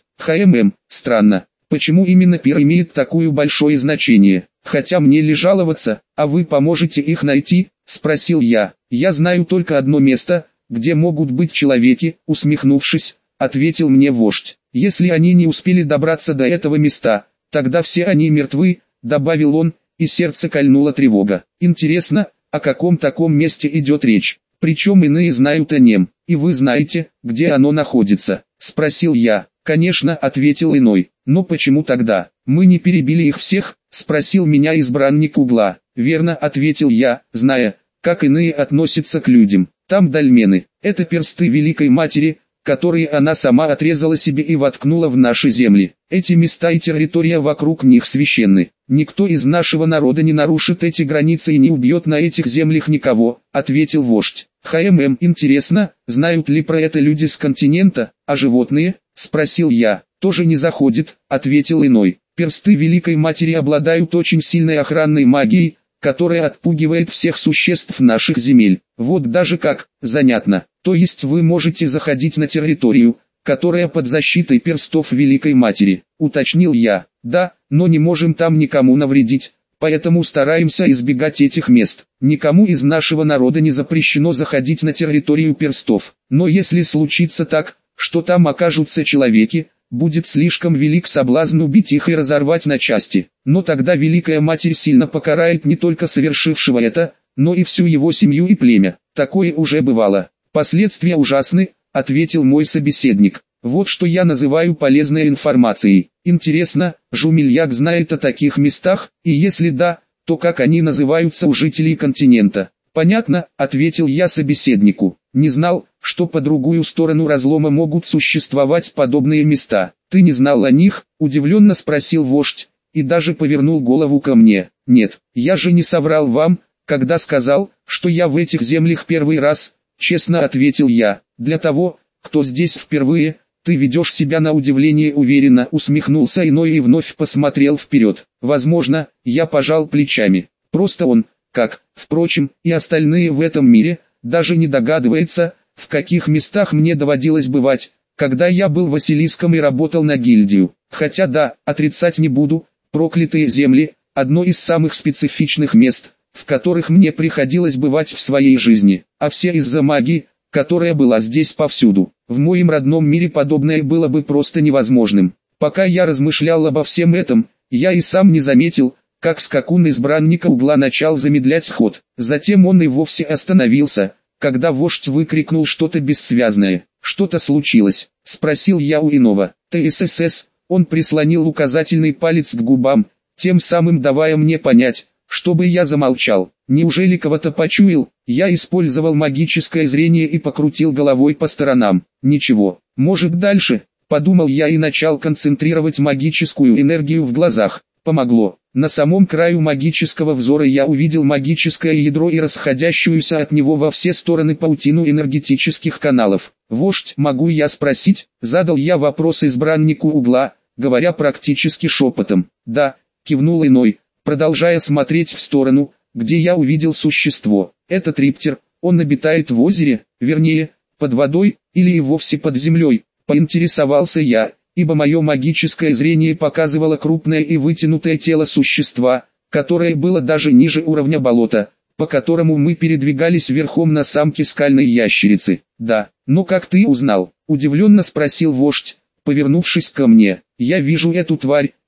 Странно, почему именно пир имеет такое большое значение? Хотя мне ли жаловаться, а вы поможете их найти?» — спросил я. «Я знаю только одно место, где могут быть человеки», — усмехнувшись, ответил мне вождь. «Если они не успели добраться до этого места, тогда все они мертвы», — добавил он, и сердце кольнула тревога. «Интересно, о каком таком месте идет речь? Причем иные знают о нем, и вы знаете, где оно находится?» — спросил я. «Конечно», — ответил иной. «Но почему тогда? Мы не перебили их всех?» — спросил меня избранник угла. «Верно», — ответил я, зная, как иные относятся к людям. «Там дольмены, это персты Великой Матери, которые она сама отрезала себе и воткнула в наши земли. Эти места и территория вокруг них священны. Никто из нашего народа не нарушит эти границы и не убьет на этих землях никого», — ответил вождь. «Интересно, знают ли про это люди с континента, а животные?» — спросил я. «Тоже не заходит», — ответил иной. «Персты Великой Матери обладают очень сильной охранной магией, которая отпугивает всех существ наших земель. Вот даже как, занятно. То есть вы можете заходить на территорию, которая под защитой перстов Великой Матери», — уточнил я. «Да, но не можем там никому навредить, поэтому стараемся избегать этих мест. Никому из нашего народа не запрещено заходить на территорию перстов. Но если случится так, что там окажутся человеки, будет слишком велик соблазн убить их и разорвать на части. Но тогда Великая Матерь сильно покарает не только совершившего это, но и всю его семью и племя. Такое уже бывало. Последствия ужасны», — ответил мой собеседник. «Вот что я называю полезной информацией. Интересно, Жумельяк знает о таких местах, и если да, то как они называются у жителей континента?» «Понятно», — ответил я собеседнику. «Не знал, что по другую сторону разлома могут существовать подобные места». «Ты не знал о них?» — удивленно спросил вождь, и даже повернул голову ко мне. «Нет, я же не соврал вам, когда сказал, что я в этих землях первый раз», — честно ответил я. «Для того, кто здесь впервые, ты ведешь себя на удивление уверенно», — усмехнулся иной и вновь посмотрел вперед. «Возможно, я пожал плечами. Просто он, как, впрочем, и остальные в этом мире, даже не догадывается, в каких местах мне доводилось бывать, когда я был Василиском и работал на гильдию. Хотя да, отрицать не буду, проклятые земли – одно из самых специфичных мест, в которых мне приходилось бывать в своей жизни, а все из-за магии, которая была здесь повсюду. В моем родном мире подобное было бы просто невозможным. Пока я размышлял обо всем этом, я и сам не заметил, как скакун избранника угла начал замедлять ход. Затем он и вовсе остановился, когда вождь выкрикнул что-то бессвязное. «Что-то случилось?» — спросил я у иного. «ТСС», он прислонил указательный палец к губам, тем самым давая мне понять, чтобы я замолчал. Неужели кого-то почуял? Я использовал магическое зрение и покрутил головой по сторонам. Ничего, может дальше, подумал я и начал концентрировать магическую энергию в глазах. Помогло. На самом краю магического взора я увидел магическое ядро и расходящуюся от него во все стороны паутину энергетических каналов. «Вождь, могу я спросить?» — задал я вопрос избраннику угла, говоря практически шепотом. «Да», — кивнул иной, продолжая смотреть в сторону, где я увидел существо. «Это триптер, он обитает в озере, вернее, под водой, или и вовсе под землей», — поинтересовался я, ибо мое магическое зрение показывало крупное и вытянутое тело существа, которое было даже ниже уровня болота, по которому мы передвигались верхом на самке скальной ящерицы. «Да, но как ты узнал?» — удивленно спросил вождь, повернувшись ко мне. «Я вижу эту тварь,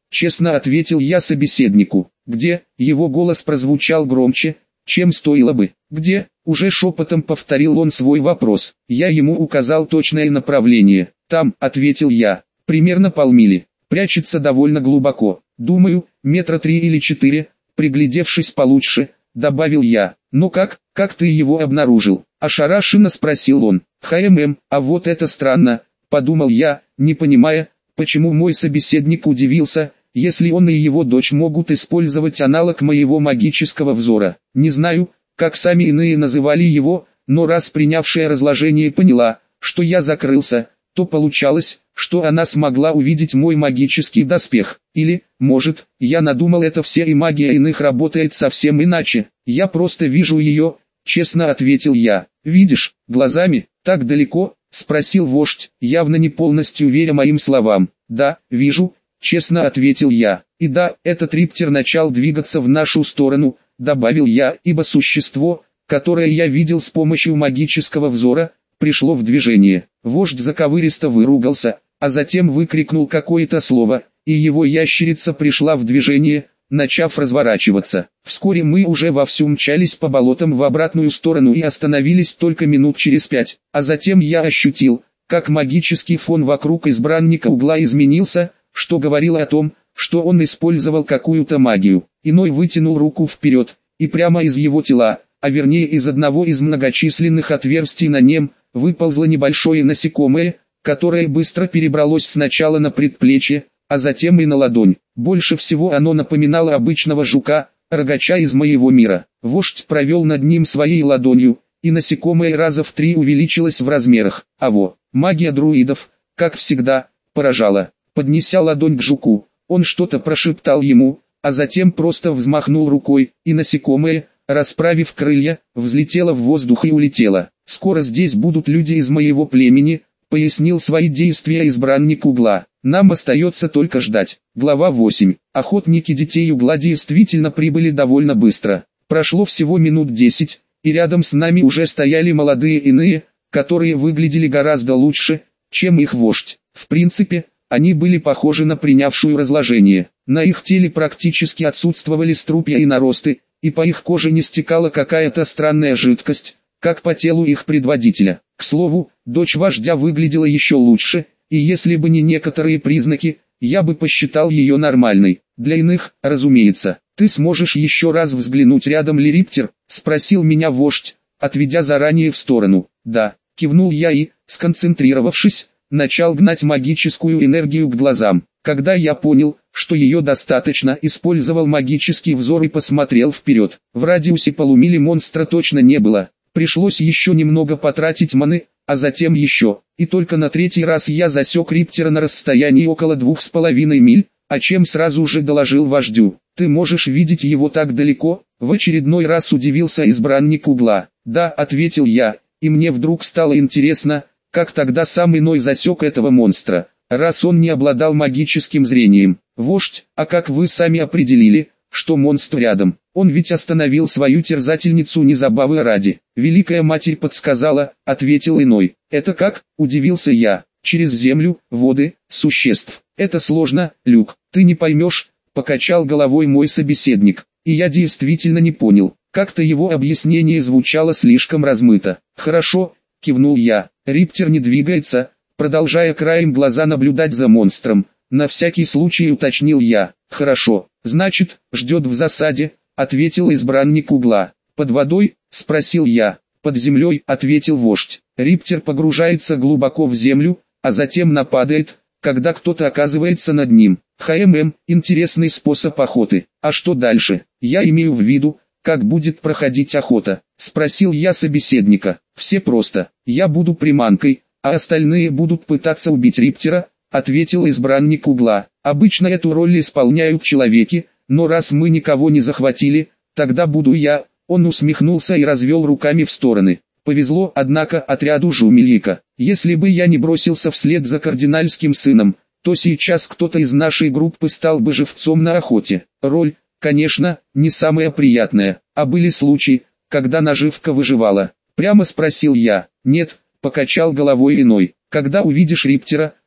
честно ответил я собеседнику. Где? Его голос прозвучал громче, чем стоило бы. Где? Уже шепотом повторил он свой вопрос. Я ему указал точное направление. Там, ответил я, примерно полмили. Прячется довольно глубоко. Думаю, метра 3 или 4, приглядевшись получше, добавил я. Но как ты его обнаружил? Ошарашенно спросил он. А вот это странно, подумал я, не понимая, почему мой собеседник удивился, если он и его дочь могут использовать аналог моего магического взора. Не знаю, как сами иные называли его, но раз принявшая разложение поняла, что я закрылся, то получалось, что она смогла увидеть мой магический доспех. Или, может, я надумал это все и магия иных работает совсем иначе. Я просто вижу ее, честно ответил я. Видишь, глазами, так далеко? Спросил вождь, явно не полностью веря моим словам. Да, вижу, честно ответил я. И да, этот риптер начал двигаться в нашу сторону, добавил я, ибо существо, которое я видел с помощью магического взора, пришло в движение. Вождь заковыристо выругался, а затем выкрикнул какое-то слово, и его ящерица пришла в движение, начав разворачиваться. Вскоре мы уже вовсю мчались по болотам в обратную сторону и остановились только минут через 5, а затем я ощутил, как магический фон вокруг избранника угла изменился, что говорило о том, что он использовал какую-то магию. Иной вытянул руку вперед, и прямо из его тела, а вернее из одного из многочисленных отверстий на нем, выползло небольшое насекомое, которое быстро перебралось сначала на предплечье, а затем и на ладонь. Больше всего оно напоминало обычного жука, рогача из моего мира. Вождь провел над ним своей ладонью, и насекомое раза в 3 увеличилось в размерах. Магия друидов, как всегда, поражала. Поднеся ладонь к жуку, он что-то прошептал ему, а затем просто взмахнул рукой, и насекомое, расправив крылья, взлетело в воздух и улетело. «Скоро здесь будут люди из моего племени», — пояснил свои действия избранник угла. «Нам остается только ждать». Глава 8. Охотники детей угла действительно прибыли довольно быстро. Прошло всего минут 10, и рядом с нами уже стояли молодые иные, которые выглядели гораздо лучше, чем их вождь. В принципе, они были похожи на принявшую разложение. На их теле практически отсутствовали струпья и наросты, и по их коже не стекала какая-то странная жидкость, как по телу их предводителя. К слову, дочь вождя выглядела еще лучше, и если бы не некоторые признаки, я бы посчитал ее нормальной. Для иных, разумеется. «Ты сможешь еще раз взглянуть, рядом ли риптер?» — спросил меня вождь, отведя заранее в сторону. «Да», — кивнул я и, сконцентрировавшись, начал гнать магическую энергию к глазам. Когда я понял, что ее достаточно, использовал магический взор и посмотрел вперед. В радиусе полумили монстра точно не было. Пришлось еще немного потратить маны, а затем еще. И только на 3-й раз я засек риптера на расстоянии около 2,5 миль, о чем сразу же доложил вождю. «Ты можешь видеть его так далеко?» — в очередной раз удивился избранник угла. «Да», — ответил я, и мне вдруг стало интересно, как тогда сам иной засек этого монстра, раз он не обладал магическим зрением. «Вождь, а как вы сами определили, что монстр рядом? Он ведь остановил свою терзательницу не забавы ради». «Великая Матерь подсказала», — ответил иной. «Это как?» — удивился я. «Через землю, воды, существ. Это сложно, Люк, ты не поймешь», — покачал головой мой собеседник. И я действительно не понял. Как-то его объяснение звучало слишком размыто. «Хорошо», — кивнул я. «Риптер не двигается», — продолжая краем глаза наблюдать за монстром. На всякий случай уточнил я. «Хорошо, значит, ждет в засаде», — ответил избранник угла. «Под водой?» — спросил я. «Под землей», — ответил вождь. «Риптер погружается глубоко в землю, а затем нападает, когда кто-то оказывается над ним. Интересный способ охоты. А что дальше? Я имею в виду, как будет проходить охота?» — спросил я собеседника. «Все просто. Я буду приманкой, а остальные будут пытаться убить риптера», — ответил избранник угла. «Обычно эту роль исполняют человеки, но раз мы никого не захватили, тогда буду я». Он усмехнулся и развел руками в стороны. Повезло, однако, отряду Жумелика. Если бы я не бросился вслед за кардинальским сыном, то сейчас кто-то из нашей группы стал бы живцом на охоте. Роль, конечно, не самая приятная, а были случаи, когда наживка выживала. Прямо спросил я. «Нет», — покачал головой иной. «Когда увидишь риптера,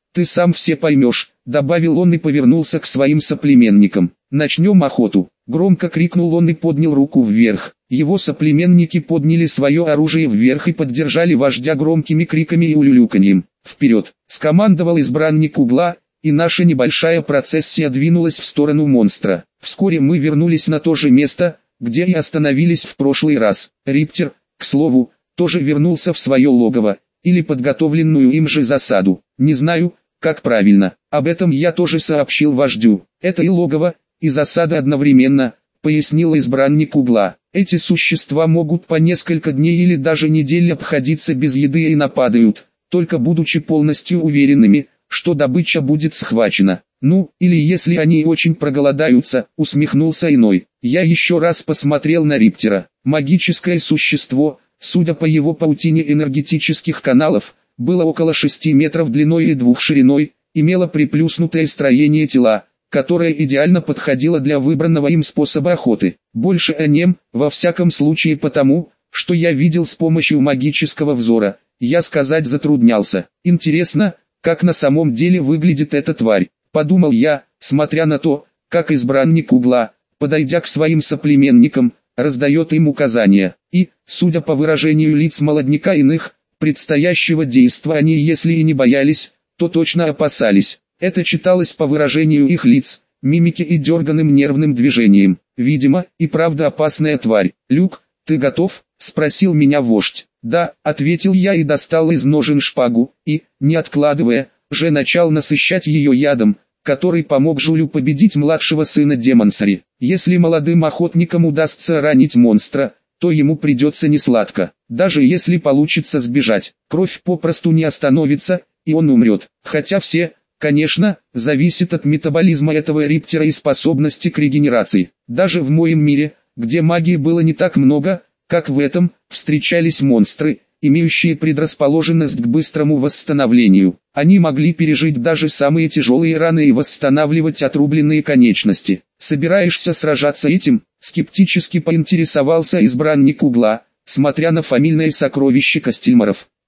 ты сам все поймешь», — добавил он и повернулся к своим соплеменникам. «Начнем охоту», — громко крикнул он и поднял руку вверх. Его соплеменники подняли свое оружие вверх и поддержали вождя громкими криками и улюлюканьем. «Вперед!» — скомандовал избранник угла, и наша небольшая процессия двинулась в сторону монстра. Вскоре мы вернулись на то же место, где и остановились в прошлый раз. Риптер, к слову, тоже вернулся в свое логово, или подготовленную им же засаду. Не знаю, как правильно. Об этом я тоже сообщил вождю. Это и логово, и засада одновременно, пояснил избранник угла. Эти существа могут по несколько дней или даже недель обходиться без еды и нападают, только будучи полностью уверенными, что добыча будет схвачена. Ну, или если они очень проголодаются, усмехнулся иной. Я еще раз посмотрел на Риптера. Магическое существо, судя по его паутине энергетических каналов, было около 6 метров длиной и 2 шириной, имело приплюснутое строение тела, которое идеально подходило для выбранного им способа охоты. Больше о нем, во всяком случае потому, что я видел с помощью магического взора, я сказать затруднялся. Интересно, как на самом деле выглядит эта тварь, подумал я, смотря на то, как избранник угла, подойдя к своим соплеменникам, раздает им указания. И, судя по выражению лиц молодняка иных, предстоящего действа они если и не боялись, то точно опасались. Это читалось по выражению их лиц, мимике и дерганным нервным движением. Видимо, и правда опасная тварь. «Люк, ты готов?» — спросил меня вождь. «Да», — ответил я и достал из ножен шпагу, и, не откладывая, же начал насыщать ее ядом, который помог Жулю победить младшего сына Демонсари. Если молодым охотникам удастся ранить монстра, то ему придется несладко. Даже если получится сбежать, кровь попросту не остановится, и он умрет. Хотя все, конечно, зависит от метаболизма этого риптера и способности к регенерации. Даже в моем мире, где магии было не так много, как в этом, встречались монстры, имеющие предрасположенность к быстрому восстановлению. Они могли пережить даже самые тяжелые раны и восстанавливать отрубленные конечности. «Собираешься сражаться этим?» — скептически поинтересовался избранник угла, смотря на фамильное сокровище Костельмаров.